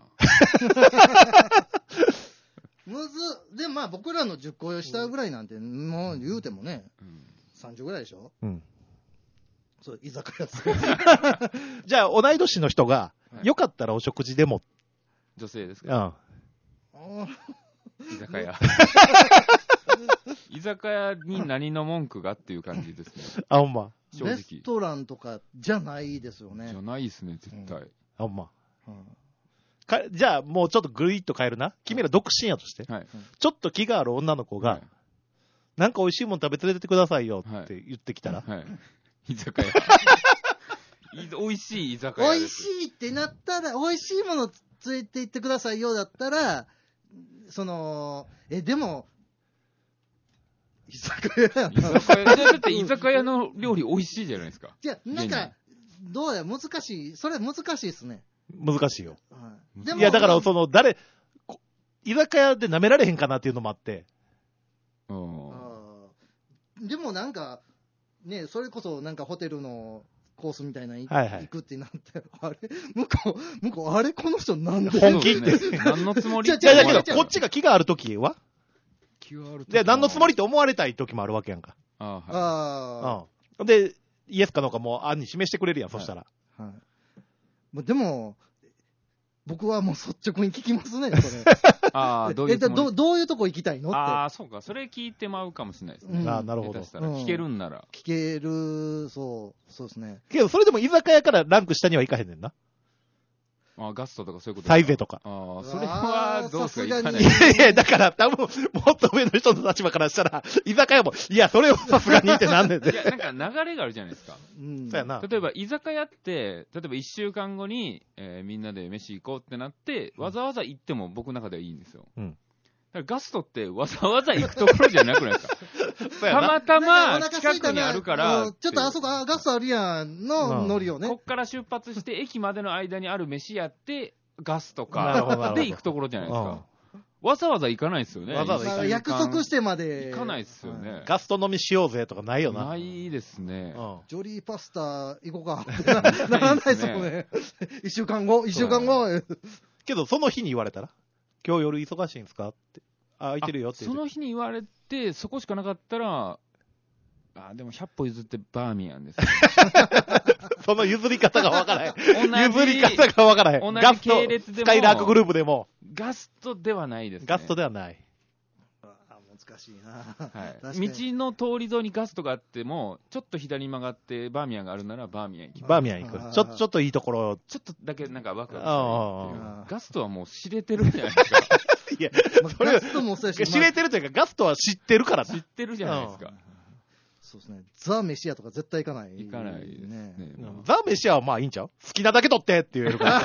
でもまあ僕らの10個下ぐらいなんて、もう言うてもね、30ぐらいでしょ？そう、居酒屋ですね。 じゃあ同い年の人が、よかったらお食事でも。 女性ですか？居酒屋。居酒屋に何の文句がっていう感じですね。 あ、ほんま。 正直。レストランとかじゃないですよね。 じゃないですね、絶対。 あ、ほんま。じゃあもうちょっとグイッと変えるな。君ら独身やとして。ちょっと気がある女の子が、なんか美味しいもん食べ連れてってくださいよって言ってきたら。 居酒屋。美味しい居酒屋。 美味しいってなったら、美味しいもの連れて行ってくださいよだったら、 でも、居酒屋やな。 だって居酒屋の料理美味しいじゃないですか。 いや、なんか、どうや、難しい。それ難しいですね。 難しいよ。 はい、 いや、だから、居酒屋で舐められへんかなっていうのもあって。 でもなんか、ね、それこそなんかホテルのコースみたいなの行くってなって、あれ向こう、あれこの人なんで本気って。 何のつもりって。 いや、だけど、こっちが気があるときは気があるとき。 で、何のつもりって思われたいときもあるわけやんか。で、イエスかノーかもう案に示してくれるやん、そしたら。はい。 でも、僕はもう率直に聞きますね、それ。どういうとこ行きたいのって。 そうか。それ聞いてまうかもしれないですね。 なるほど。 聞けるんなら。 聞ける、そうですね。 けど、それでも居酒屋からランク下にはいかへんねんな。 ガストとかそういうことサイゼとか。 それはどうですか、いかない。 いや、だから多分、もっと上の人の立場からしたら、居酒屋も、いや、それはさすがにってなんでいや、なんか流れがあるじゃないですか。 そうやな。 例えば、居酒屋って、例えば1週間後に、みんなで飯行こうってなって、わざわざ行っても僕の中ではいいんですよ。だからガストってわざわざ行くところじゃなくないですか。たまたま近くにあるから。 ちょっとあそこガストあるやんのノリをね。 こっから出発して駅までの間にある飯やって、ガスとかで行くところじゃないですか。わざわざ行かないですよね。 わざわざ約束してまで。 行かないですよね。 ガスト飲みしようぜとかないよな。 ないですね。 ジョリーパスタ行こうか。ならないですもんね。一週間後。 けど、その日に言われたら今日夜忙しいんですかって。空いてるよって。 その日に言われて、そこしかなかったら、でも100歩譲ってバーミヤンですよ。 その譲り方がわからへん。譲り方がわからへん。 ガスト、スカイラークグループでも。 ガストではないですね。 ガストではない。 難しいな、 はい、道の通り沿いにガストがあっても、ちょっと左に曲がってバーミヤンがあるならバーミヤン行きます。 バーミヤン行く。ちょっといいところ。 ちょっとだけなんかワクワクしたい。ガストはもう知れてるじゃないですか。 いや、ガストもそうやし。知れてるというか、ガストは知ってるからな。 知ってるじゃないですか。 そうですね。ザ・メシアとか絶対行かない。 行かないですね。 ザ・メシアはまあいいんちゃう？好きなだけ取ってって言えるから。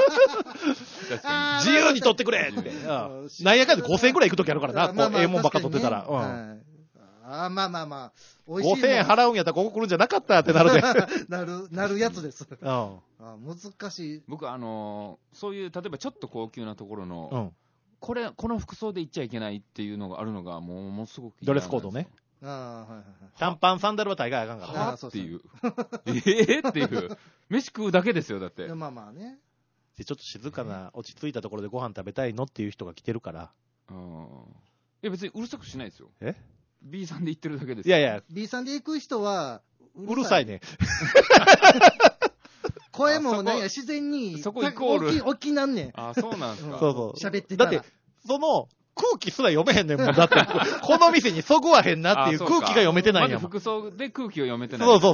自由に取ってくれって。なんやかんで5000円くらい行くときあるからな。こう、ええもんばっか取ってたら。 まあ。 5000円払うんやったらここ来るんじゃなかったってなるで。 なるやつです。難しい。 僕そういう、例えばちょっと高級なところの、この服装で行っちゃいけないっていうのがあるのが、ものすごくドレスコードね。短パンサンダルは大概あかんからな。っていう。っていう。飯食うだけですよ、だって。 まあね。 ちょっと静かな、落ち着いたところでご飯食べたいのっていう人が来てるから。 別にうるさくしないですよ。B さんで行ってるだけですよ。いや。 B さんで行く人は、 うるさいね。 声も自然に、 そこイコール。 大きなんねん。 そうなんですか。 そう。喋ってたら。 だって、空気すら読めへんねんもん。だって、この店にそぐわへんなっていう空気が読めてないんやもん。 服装で空気を読めてない。 そう。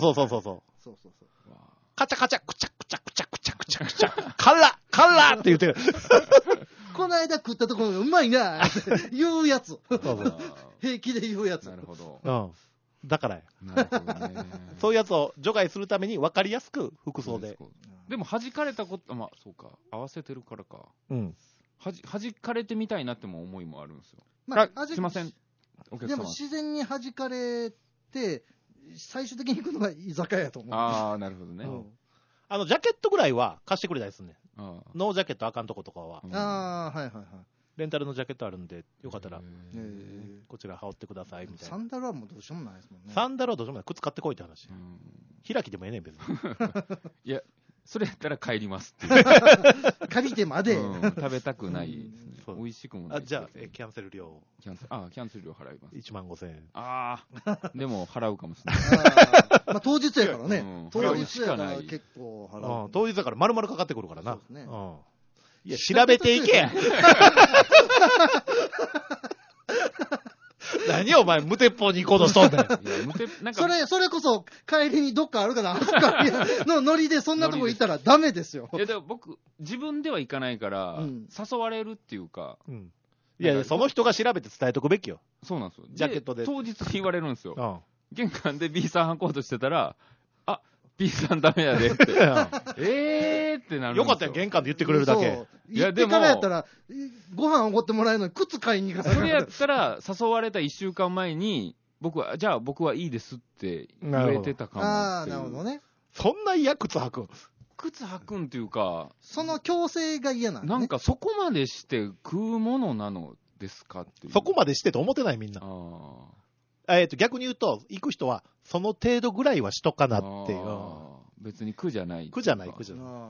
カチャカチャ、クチャクチャクチャクチャクチャクチャ。カラって言ってる。 この間食ったところがうまいなって言うやつ。平気で言うやつ。 なるほど。 だからや。そういうやつを除外するために分かりやすく服装で。 でも弾かれたこと、そうか。合わせてるからか。弾かれてみたいなっても思いもあるんですよ。すいません。 でも自然に弾かれて、最終的に行くのが居酒屋やと思う。 なるほどね。 ジャケットぐらいは貸してくれたりすんねん。ノージャケットあかんとことかは。 はい。 レンタルのジャケットあるんで、よかったら、こちら羽織ってくださいみたいな。 サンダルはもうどうしようもないですもんね。 サンダルはどうしようもない。靴買ってこいって話。開きでもええねん、別に。 いや、それやったら帰りますって。 借りてまで。 食べたくないですね。美味しくもない。 じゃあ、キャンセル料。 キャンセル料払います。 15000円。 でも払うかもしれない。 当日やからね。当日やから結構払う。当日だから丸々かかってくるからな。そうですね。いや、調べていけや。何お前、無鉄砲に行こうとしとんだよ。 それこそ、帰りにどっかあるかなのノリでそんなとこ行ったらダメですよ。 いや、でも僕、自分では行かないから、誘われるっていうか。 いや、その人が調べて伝えとくべきよ。 そうなんですよ。 ジャケットで。 当日に言われるんですよ。玄関で B さん履こうとしてたら、 P さんダメやでって。ってなるんですよ。 よかったよ、玄関で言ってくれるだけ。 いや、でも。からやったら、ご飯おごってもらえるのに靴買いに行かされる。 それやったら、誘われた1週間前に、じゃあ僕はいいですって言えてたかも。 ああ、なるほどね。 そんな嫌靴履くん？ 靴履くんっていうか、 その強制が嫌なんね。 なんかそこまでして食うものなのですかっていう。 そこまでしてと思ってないみんな。逆に言うと、行く人は、その程度ぐらいはしとかなっていう。 別に苦じゃない。 苦じゃない。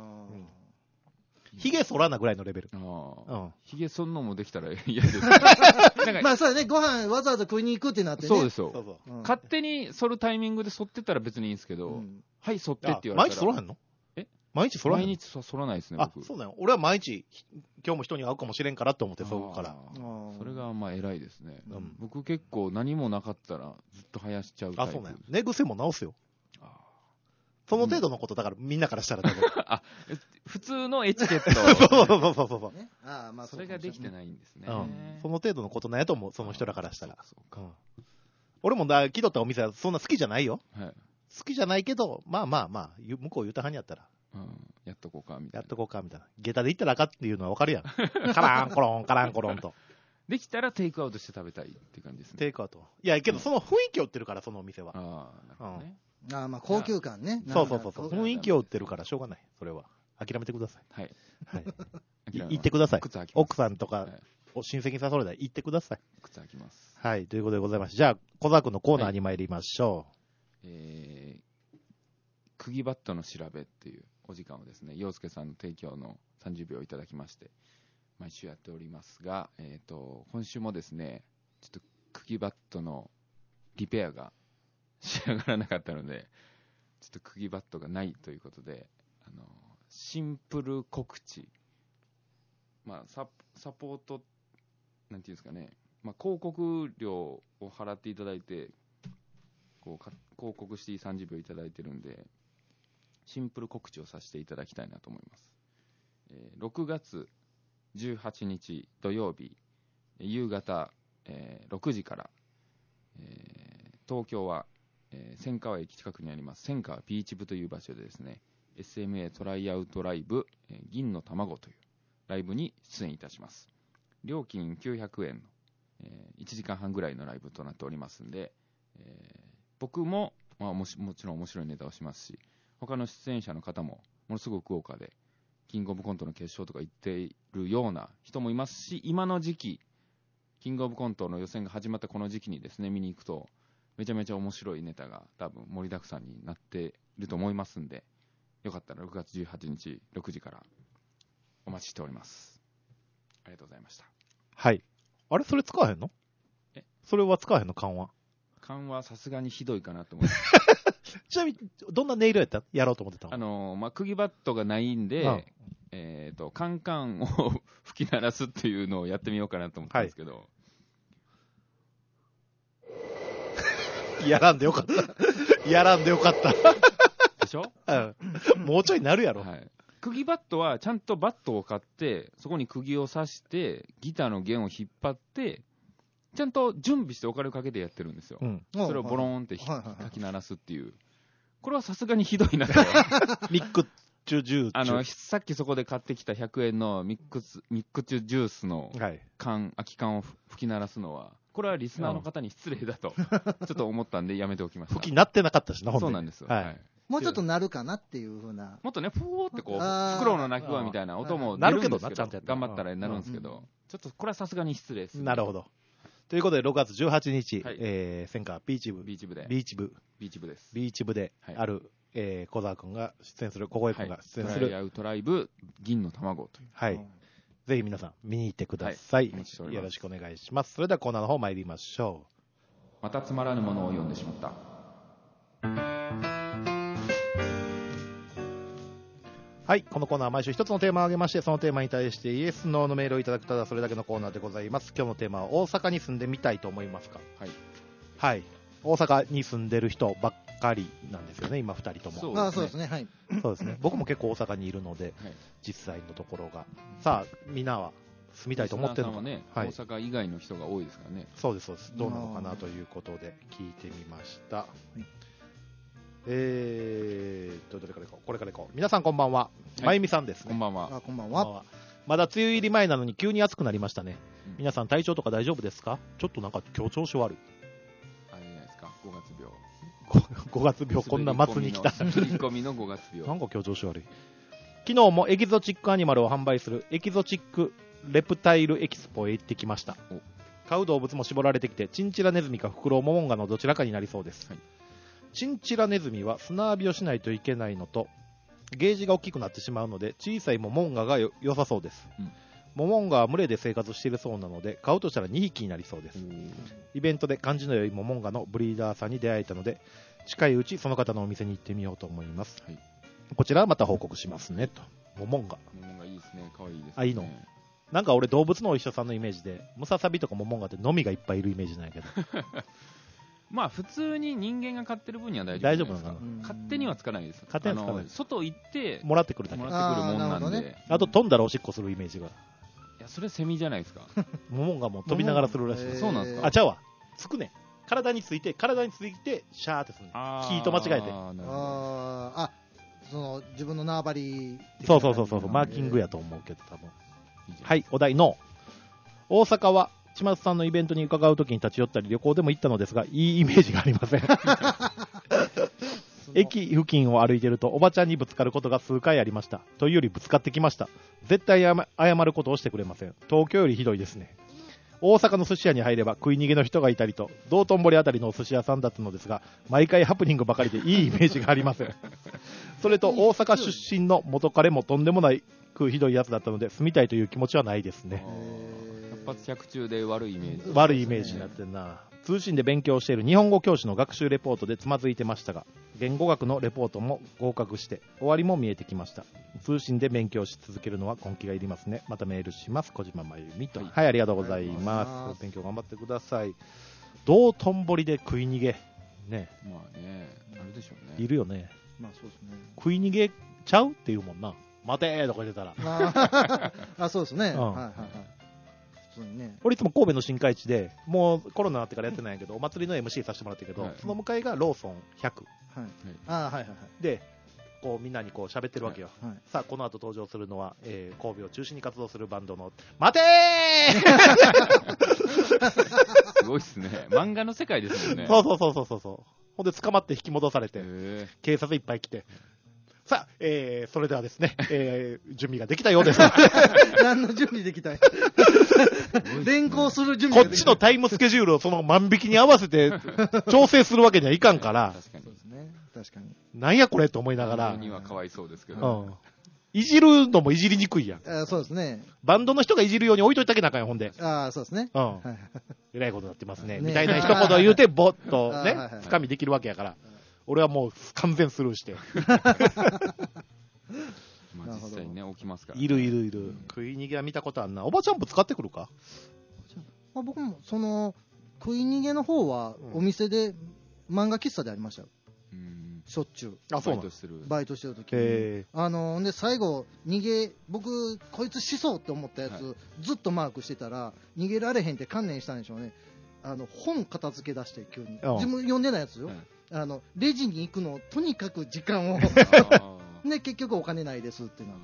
ヒゲ剃らなぐらいのレベル。 ヒゲ剃んのもできたら嫌です。 まあそうだね、ご飯わざわざ食いに行くってなってね。 そうですよ。勝手に剃るタイミングで剃ってたら別にいいんですけど、はい、剃ってって言われたら。 毎日剃らへんの？毎日剃らない？ 毎日剃らないですね、僕。 そうだよ。俺は毎日、今日も人に会うかもしれんからって思って剃るから。 それがまあ偉いですね。僕結構何もなかったらずっと生やしちゃうタイプ。 そうね。寝癖も直すよ。その程度のことだから、みんなからしたら多分。 普通のエチケット。 そう。 それができてないんですね。 その程度のことなんやと思う、その人らからしたら。俺も気取ったお店はそんな好きじゃないよ。好きじゃないけど、まあ、向こう言うたはんやったら。 やっとこうか、みたいな。 やっとこうか、みたいな。下駄で行ったらあかんっていうのはわかるやん。カランコロン、カランコロンと。 できたらテイクアウトして食べたいって感じですね。 テイクアウト。いや、けどその雰囲気を売ってるから、そのお店は。 なるほどね。 まあ高級感ね。 そう。雰囲気を売ってるからしょうがない。それは。諦めてください。 はい。 行ってください。奥さんとか、親戚に誘われたら行ってください。 靴履きます。 はい。ということでございます。じゃあ、小沢君のコーナーに参りましょう。釘バットの調べっていうお時間をですね、陽介さんの提供の30秒いただきまして、毎週やっておりますが、今週もですね、ちょっと釘バットのリペアが仕上がらなかったので、ちょっと釘バットがないということで、シンプル告知、サポート、なんていうんですかね、広告料を払っていただいて、広告して30秒いただいてるんで、シンプル告知をさせていただきたいなと思います。6月18日土曜日、夕方、6時から、東京は、千川駅近くにあります千川ビーチ部という場所でですね、SMA トライアウトライブ、銀の卵というライブに出演いたします。料金900円の、1時間半ぐらいのライブとなっておりますんで、僕も、もちろん面白いネタをしますし、他の出演者の方もものすごく豪華で、キングオブコントの決勝とか行っているような人もいますし、今の時期、キングオブコントの予選が始まったこの時期にですね、見に行くと、めちゃめちゃ面白いネタが多分盛りだくさんになっていると思いますんで、よかったら6月18日6時からお待ちしております。ありがとうございました。 はい。あれそれ使わへんの？それは使わへんの？緩和。 緩和さすがにひどいかなと思います。 ちなみに、どんな音色やろうと思ってたの？釘バットがないんで、カンカンを吹き鳴らすっていうのをやってみようかなと思ったんですけど。 やらんでよかった。やらんでよかった。 でしょ？ もうちょいなるやろ。 はい。釘バットはちゃんとバットを買って、そこに釘を刺して、ギターの弦を引っ張って、ちゃんと準備してお金をかけてやってるんですよ。それをボローンってかき鳴らすっていう。これはさすがにひどいなと。 ミックチュジュース。 さっきそこで買ってきた100円のミックチュジュースの空き缶を吹き鳴らすのは、これはリスナーの方に失礼だと、ちょっと思ったんでやめておきました。 吹き鳴ってなかったしな、 そうなんですよ。はい。 もうちょっと鳴るかなっていうふうな。 もっとね、ふーってこう、フクロウの鳴き声みたいな音も出るんですけど、頑張ったら鳴るんですけど、ちょっとこれはさすがに失礼です。 なるほど。ということで、6月18日、千川ビーチ部です。 ビーチ部である、小沢君が出演する、小声君が出演する、 トライアウトライブ、銀の卵という。 はい。ぜひ皆さん、見に行ってください。よろしくお願いします。それではコーナーの方参りましょう。またつまらぬものを読んでしまった。 はい。このコーナーは毎週一つのテーマを挙げまして、そのテーマに対してイエス、ノーのメールをいただく、ただそれだけのコーナーでございます。今日のテーマは、大阪に住んでみたいと思いますか？はい。はい。大阪に住んでる人ばっかりなんですよね、今2人とも。 そうですね。はい。 そうですね。僕も結構大阪にいるので、実際のところが。さあ、みんなは住みたいと思ってるのかね、大阪以外の人が多いですからね。 そうです、そうです。どうなのかなということで聞いてみました。 どれからいこう。これからいこう。皆さんこんばんは。まゆみさんですね。 こんばんは。 あ、こんばんは。 まだ梅雨入り前なのに急に暑くなりましたね。皆さん体調とか大丈夫ですか？ちょっとなんか今日調子悪い。 あれじゃないですか、5月病。 5月病、こんな末に来た。 滑り込みの5月病。 なんか今日調子悪い。昨日もエキゾチックアニマルを販売するエキゾチックレプタイルエキスポへ行ってきました。買う動物も絞られてきて、チンチラネズミかフクロウモモンガのどちらかになりそうです。はい、チンチラネズミは砂浴びをしないといけないのと、ゲージが大きくなってしまうので、小さいモモンガが良さそうです。モモンガは群れで生活しているそうなので、買うとしたら2匹になりそうです。イベントで感じの良いモモンガのブリーダーさんに出会えたので、近いうちその方のお店に行ってみようと思います。はい、こちらはまた報告しますねと。モモンガいいですね。可愛いですね。 あ、いいの。なんか俺動物のお医者さんのイメージで、ムササビとかモモンガってのみがいっぱいいるイメージなんやけど。 まあ普通に人間が飼ってる分には大丈夫ですか。勝手にはつかないです。 勝手にはつかない。 外行ってもらってくるだけ。 もらってくるもんなんで。 あと飛んだらおしっこするイメージが。いや、それセミじゃないですか。 モモンガも飛びながらするらしい。 そうなんですか。 あ、ちゃうわ。つくね。体について、シャーってする。木と間違えて。 その自分の縄張り。 そう、マーキングやと思うけど、多分。はい、お題の。大阪は、千松さんのイベントに伺うときに立ち寄ったり旅行でも行ったのですが、いいイメージがありません。駅付近を歩いているとおばちゃんにぶつかることが数回ありました。というよりぶつかってきました。絶対謝ることをしてくれません。東京よりひどいですね。大阪の寿司屋に入れば食い逃げの人がいたりと、道頓堀あたりのお寿司屋さんだったのですが、毎回ハプニングばかりでいいイメージがありません。それと大阪出身の元彼もとんでもないひどいやつだったので住みたいという気持ちはないですね。 百発百中で悪いイメージ、 悪いイメージになってんな。通信で勉強している日本語教師の学習レポートでつまずいてましたが、言語学のレポートも合格して終わりも見えてきました。通信で勉強し続けるのは根気がいりますね。またメールします。小島真由美と。はい、ありがとうございます。勉強頑張ってください。道頓堀で食い逃げね。 まあね、あるでしょうね。 いるよね。 まあそうですね。 食い逃げちゃうっていうもんな。待てーとか言ってたら。 あ、そうですね。はいはいはい。ね、 俺いつも神戸の新海地でもうコロナになってからやってないけどお祭りの MC させてもらってるけど、はい、その向かいがローソン100、はいでこうみんなにこう喋ってるわけよ、はいはい、さあこの後登場するのは、神戸を中心に活動するバンドの待てーすごいっすね。漫画の世界ですもんね。 そうほんで捕まって引き戻されて警察いっぱい来て、さあ、それではですね、準備ができたようです。 何の準備できたい連行する準備こっちのタイムスケジュールをその万引きに合わせて調整するわけにはいかんから。 確かに。そうですね。 確かに。 なんやこれと思いながら。 にはかわいそうですけど。 いじるのもいじりにくいやん。 そうですね。 バンドの人がいじるように置いといたけなあかんよ、ほんで。 そうですね。 えらいことになってますね。みたいな一言言うて、ぼっとね、つかみできるわけやから。俺はもう完全スルーして。 まあ実際にね、起きますから、 ね。いる。食い逃げは見たことあんな。おばちゃんぶつかってくるか？ 僕も、食い逃げの方は、お店で、漫画喫茶でありましたよ。しょっちゅう。バイトしてる時に。で、最後、僕、こいつしそうって思ったやつ、ずっとマークしてたら、逃げられへんって観念したんでしょうね。本片付け出して、急に。自分読んでないやつよ。レジに行くのとにかく時間をで結局お金ないですってなって、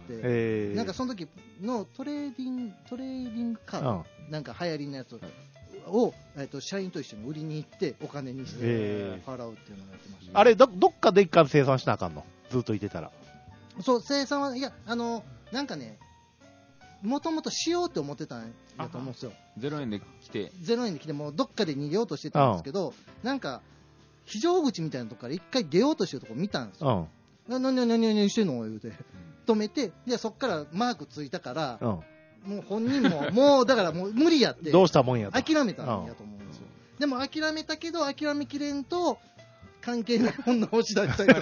なんかその時のトレーディングカード、なんか流行りのやつを、社員と一緒に売りに行ってお金にして払うっていうのをやってました。 あれどっかで一回生産しなあかんの？ずっといてたら。 そう、生産はいやなんかね、もともとしようって思ってたんだと思うんですよ。 0円で来てもうどっかで逃げようとしてたんですけど、なんか非常口みたいなとこから一回出ようとしてるとこ見たんですよ。何してんの言うて止めて、でそっからマークついたから、もう本人ももうだからもう無理やってどうしたもんやと諦めたんやと思うんですよ。でも諦めたけど諦めきれんと関係ないものをしだしたり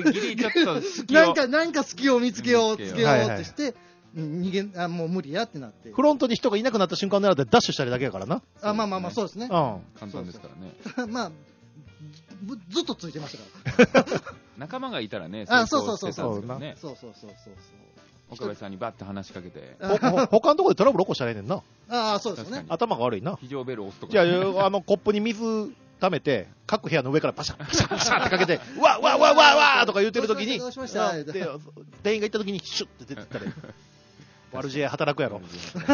なんか隙を見つけようってして、もう無理やってなって、 フロントに人がいなくなった瞬間狙ってダッシュしたりだけやからな。 まあそうですね。 簡単ですからね。 まあずっとついてましたから仲間がいたらね、 そう岡部さんにバッと話しかけて他のところでトラブル起こしたらいいねんな。 そうですね。 頭が悪いな。 非常ベル押すとか。 じゃあコップに水貯めて、各部屋の上からパシャッパシャッパシャッってかけて、わーとか言ってる時に、店員が行った時にシュッて出てったら、悪知恵働くやろ。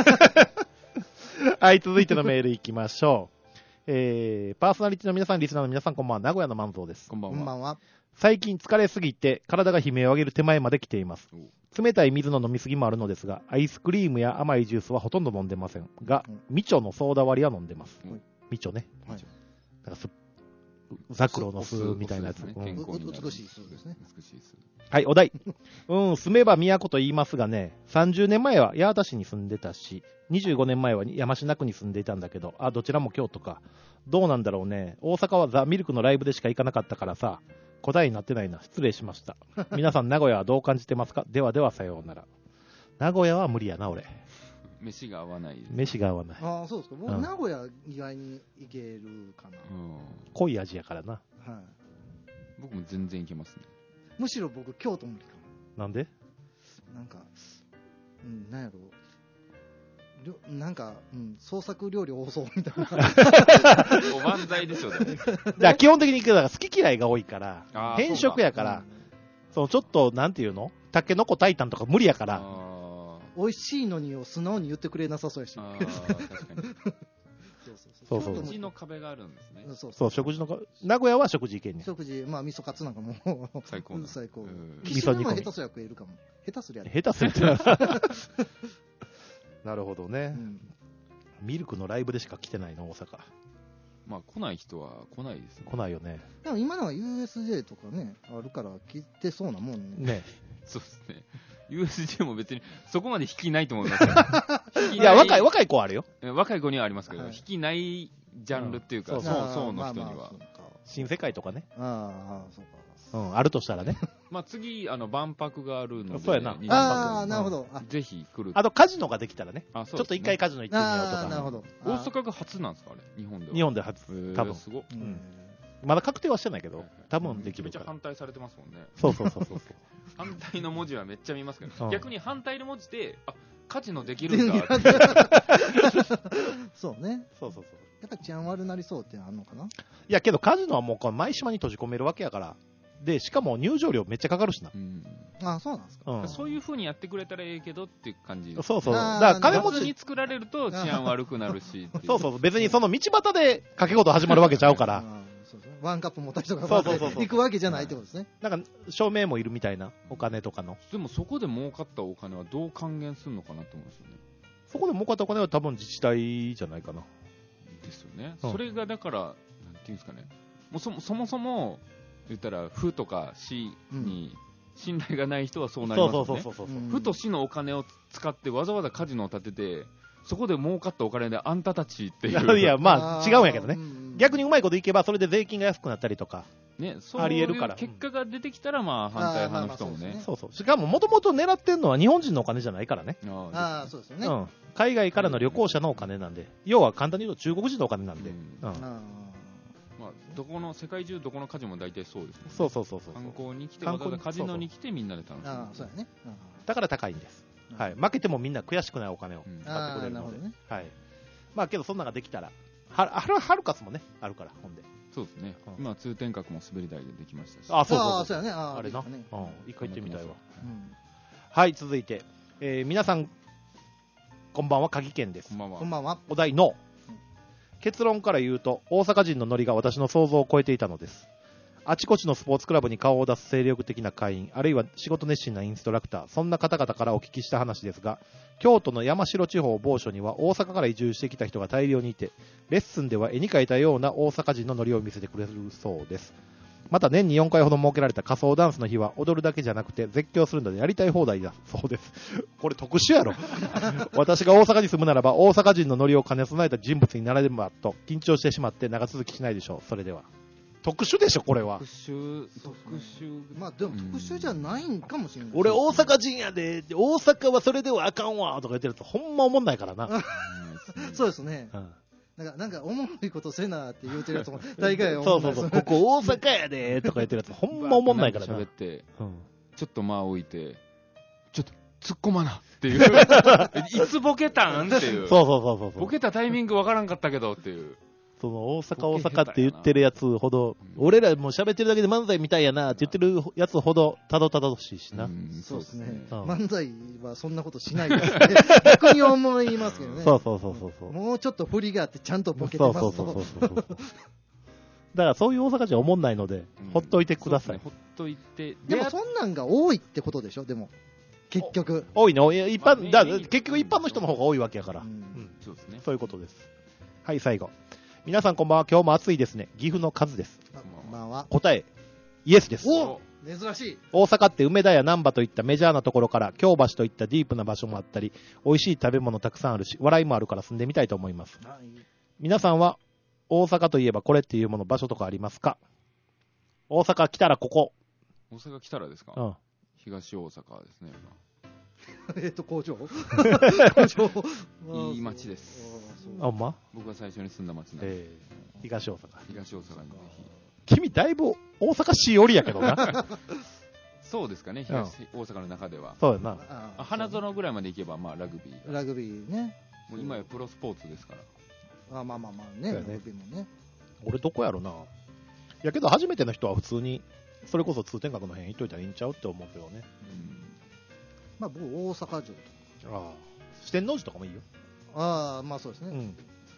はい、続いてのメールいきましょう。パーソナリティの皆さん、リスナーの皆さん、こんばんは。名古屋の万蔵です。 こんばんは。 最近疲れすぎて、体が悲鳴を上げる手前まで来ています。冷たい水の飲みすぎもあるのですが、アイスクリームや甘いジュースはほとんど飲んでませんが、みちょのソーダ割りは飲んでます。みちょね。なんかザクロの酢みたいなやつ。 美しい酢ですね。 はい、お題。住めば都と言いますがね、30年前は八幡市に住んでたし、25年前は山科区に住んでいたんだけど、どちらも京都か。どうなんだろうね。大阪はザ・ミルクのライブでしか行かなかったからさ、答えになってないな。失礼しました。皆さん、名古屋はどう感じてますか？ではでは、さようなら。名古屋は無理やな、俺。 飯が合わない。 飯が合わない。 そうですか。僕、名古屋意外に行けるかな。 濃い味やからな。はい。 僕も全然行けますね。 むしろ僕、京都無理かな。なんで？ なんか、なんやろ。なんか、創作料理多そうみたいな。 おばんざいでしょ、 だから基本的に好き嫌いが多いから、偏食やから、ちょっと、なんていうの？タケノコ炊いたんとか無理やから。 美味しいのにを素直に言ってくれなさそうやし。 確かに。 そう。 食事の壁があるんですね。 そう、食事の壁。名古屋は食事いけんねん。 食事、味噌カツなんかも最高。 最高。 味噌煮込み。 下手すりゃ食えるかも。下手すりゃ。 下手すりゃ。なるほどね。ミルクのライブでしか来てないの、大阪。 まあ来ない人は来ないですね。 来ないよね。 でも今のは USJ とかね、あるから来てそうなもんね。 ね。 そうですね。USJ も別にそこまで引きないと思いますよ。 いや、若い子はあるよ。 若い子にはありますけど、引きないジャンルっていうか、そうの人には。 新世界とかね。 そうか。 あるとしたらね。 まあ次、万博があるので。 そうやな。 なるほど。 ぜひ来る。 あとカジノができたらね。ちょっと一回カジノ行ってみようとか。 なるほど。 大阪が初なんですか、あれ、日本では。 日本で初。多分。 すごい。 まだ確定はしてないけど、多分できるから。 めっちゃ反対されてますもんね。 そう。 反対の文字はめっちゃ見ますけど、逆に反対の文字で、カジノできるんだ。 そうね。 そう。 やっぱ治安悪なりそうってあるのかな？いや、けどカジノはもう舞島に閉じ込めるわけやから。で、しかも入場料めっちゃかかるしな。 そうなんですか。 そういう風にやってくれたらええけどっていう感じ。 そう。だから金持ちに作られると治安悪くなるし。 そう。別にその道端で掛け事始まるわけちゃうから。 ワンカップ持った人が行くわけじゃないってことですね。 なんか、証明もいるみたいな、お金とかの。 でもそこで儲かったお金はどう還元するのかなと思うんですよね。 そこで儲かったお金は多分自治体じゃないかな。 ですよね。それがだから、なんていうんですかね。もうそもそも、言ったら、府とか市に信頼がない人はそうなりますよね。そう。府と市のお金を使ってわざわざカジノを建てて、そこで儲かったお金であんたたちっていう。 いや、まあ違うんやけどね。逆にうまいこといけば、それで税金が安くなったりとか。 ね、そういう結果が出てきたら、まあ反対派の人もね。 そう。しかも、もともと狙ってんのは日本人のお金じゃないからね。 そうですよね。 海外からの旅行者のお金なんで。要は簡単に言うと中国人のお金なんで。 まあ、世界中どこのカジノも大体そうですね。 そう。 観光に来て、わざわざカジノに来てみんなで楽しむ。 そうやね。 だから高いんです。はい。負けてもみんな悔しくないお金を使ってくれるので。はい。まあけどそんなのができたら、ハルカスもね、あるから、ほんで。 そうですね。今、通天閣も滑り台でできましたし。 そうやね。 あれな。一回行ってみたいわ。はい、続いて。皆さん、こんばんは、鍵健です。 こんばんは。 お題の。結論から言うと、大阪人のノリが私の想像を超えていたのです。あちこちのスポーツクラブに顔を出す精力的な会員、あるいは仕事熱心なインストラクター、そんな方々からお聞きした話ですが、京都の山城地方某所には大阪から移住してきた人が大量にいて、レッスンでは絵に描いたような大阪人のノリを見せてくれるそうです。また年に4回ほど設けられた仮装ダンスの日は踊るだけじゃなくて絶叫するのでやりたい放題だそうです。これ特殊やろ。私が大阪に住むならば大阪人のノリを兼ね備えた人物になれればと緊張してしまって長続きしないでしょう。それでは。特殊でしょこれは。 特殊。 まあでも特殊じゃないんかもしれない。 俺大阪人やで、大阪はそれではあかんわとか言ってるとほんま思んないからな。 そうですね。なんかおもろいことせなって言うてるやつも大概そうここ大阪やでとか言ってるやつほんま思んないからな。 喋って、ちょっと間を置いて、ちょっと突っ込まなっていう。いつボケたんっていう。 そう。 ボケたタイミングわからんかったけどっていう。 その大阪って言ってるやつほど、俺らもう喋ってるだけで漫才みたいやなって言ってるやつほどたどたどしいしな。 そうですね。漫才はそんなことしないですね。逆に思いますけどね。 そう。 もうちょっと振りがあってちゃんとボケてますと。そう。だからそういう大阪じゃ思んないので、ほっといてください。 ほっといて。 でもそんなんが多いってことでしょ、でも。結局。 多いの結局一般の人の方が多いわけやから。 そうですね。 そういうことです。はい、最後。皆さんこんばんは。今日も暑いですね。岐阜の数です。 こんばんは。 答え、イエスです。 お珍しい。 大阪って梅田や難波といったメジャーなところから京橋といったディープな場所もあったり、美味しい食べ物たくさんあるし、笑いもあるから住んでみたいと思います。皆さんは大阪といえばこれっていうもの場所とかありますか？大阪来たらここ。 大阪来たらですか？東大阪ですね。 工場いい町です。 あんま？ 僕が最初に住んだ町なんで。 東大阪にぜひ。 君だいぶ大阪市寄りやけどな。 そうですかね、東大阪の中では。 そうやな。 花園ぐらいまで行けば、まあラグビーね。 もう今やプロスポーツですから。 まあね、ラグビーもね。 俺どこやろな。やけど初めての人は普通にそれこそ通天閣の辺行っといたらいいんちゃうって思うけどね。 まあ僕大阪城とか。 四天王寺とかもいいよ。 まあそうですね。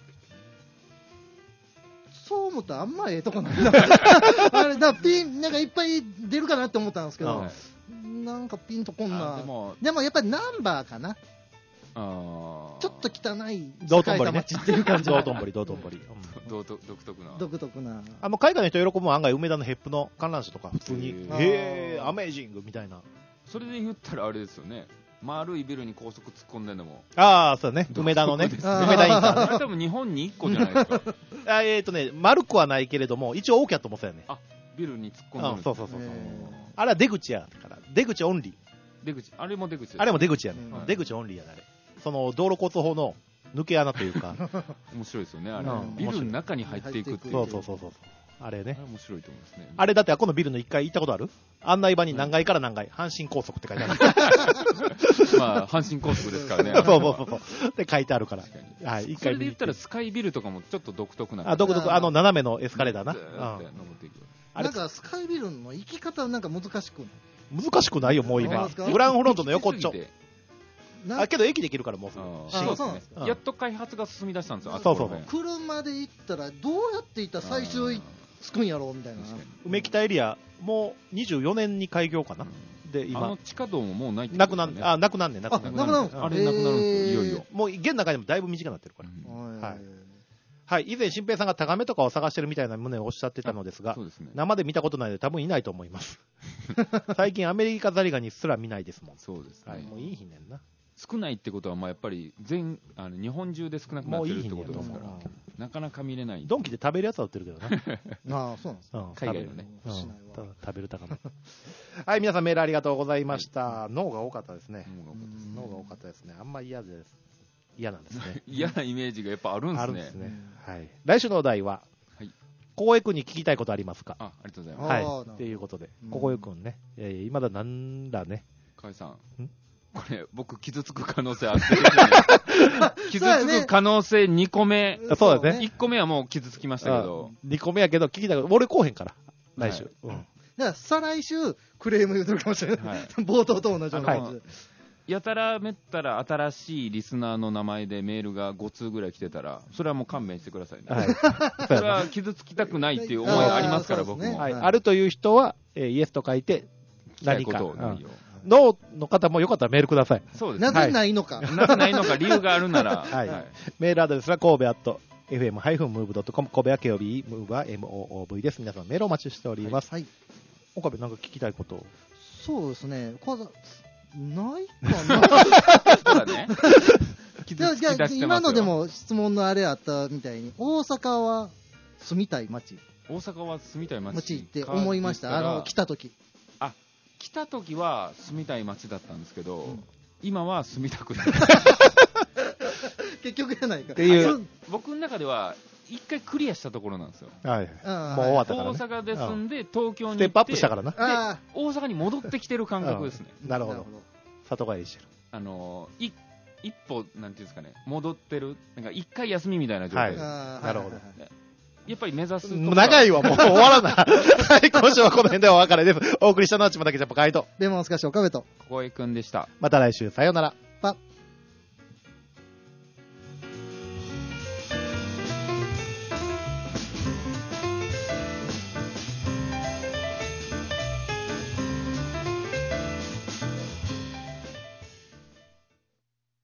そう思ったらあんまええとこないな。あれだピンなんかいっぱい出るかなって思ったんですけど、なんかピンとこんな。でもやっぱりナンバーかな。ちょっと汚い道頓堀ね。 っていう感じ。 道頓堀。 独特な。 海外の人喜ぶ案外梅田のヘップの観覧車とか普通にアメージングみたいな。 それで言ったらあれですよね。丸いビルに高速突っ込んでんのも。 そうね。梅田のね。梅田インターね。 多分日本に1個じゃないですか。 丸くはないけれども、一応大きいと思ってたよね。 ビルに突っ込んでる。 そう。あれは出口やから。出口オンリー。あれも出口です。 あれも出口やね。出口オンリーやね、あれ。その道路交通法の抜け穴というか。 面白いですよね、あれ。ビルの中に入っていくっていう。 そう。あれね。 面白いと思いますね。 あれだってこのビルの1階行ったことある？案内板に何階から何階、阪神高速って書いてある。 まあ、阪神高速ですからね。 そう。って書いてあるから。はい、1階。 それで言ったらスカイビルとかもちょっと独特な。 独特、斜めのエスカレーターな。 なんかスカイビルの行き方なんか難しくない？ 難しくないよ、もう今。グランフロントの横っちょ。けど駅できるからもうすぐ。 そうですね。やっと開発が進み出したんですよ。 そう。 車で行ったらどうやって行ったら最終着くんやろうみたいな。 梅北エリアもう24年に開業かな。で今地下道ももうないってなくなんねん。なくなんねん。 あれなくなるんですか？ あれなくなるんですよ、いよいよ。 もう現中でもだいぶ短くなってるから。はい。以前、新平さんがタガメとかを探してるみたいな旨をおっしゃってたのですが、生で見たことないので多分いないと思います。最近アメリカザリガニすら見ないですもん。 そうですね。 もういい日ねんな。 少ないってことは、まあやっぱり日本中で少なくなってるってことですから、なかなか見れない。 ドンキで食べるやつは売ってるけどな。そうなんですか。 海外のね。 食べるタガメ。はい、皆さんメールありがとうございました。脳が多かったですね。脳が多かったですね。あんま嫌です。嫌なんですね。 嫌なイメージがやっぱあるんですね。 あるんですね。はい。来週のお題は、浩江君に聞きたいことありますか？ ありがとうございます。 はい。ということで、浩江君ね、今だなんだね。 河合さん。これ、僕、傷つく可能性あって、傷つく可能性2個目。 そうですね。 1個目はもう傷つきましたけど。 2個目やけど、聞きたいこと、俺来おへんから、来週。 だから再来週、クレーム言うてるかもしれない。冒頭と同じような感じで。 やたらめったら新しいリスナーの名前でメールが5通ぐらい来てたら、それはもう勘弁してくださいね。それは傷つきたくないっていう思いありますから、僕も。 あるという人は、イエスと書いて、何か。ノーの方もよかったらメールください。 そうですね。 なぜないのか。 なぜないのか、理由があるなら。 メールアドレスは神戸@fm-move.com、神戸は KOB、MOVE は MOOV です。皆さんメールお待ちしております。岡部なんか聞きたいこと。 そうですね。ないかな。 そうだね。 今のでも質問のあれあったみたいに、大阪は住みたい街。 大阪は住みたい街って思いました。来た時。 来た時は住みたい街だったんですけど、今は住みたくない。 結局やないか。 僕の中では一回クリアしたところなんですよ。 もう終わったから、ね。 大阪で住んで東京に行って、 ステップアップしたからな。 で大阪に戻ってきてる感覚ですね。 なるほど。里帰りしてる。 一歩なんていうんですかね、戻ってる、なんか一回休みみたいな状態です。 なるほど。 やっぱり目指す。 長いわ、もう終わらない。はい、今週はこの辺でお別れです。お送りしたのはちまだけジャパカイト。 レモンスカシオカベと。 小江くんでした。 また来週、さようなら。 パッ。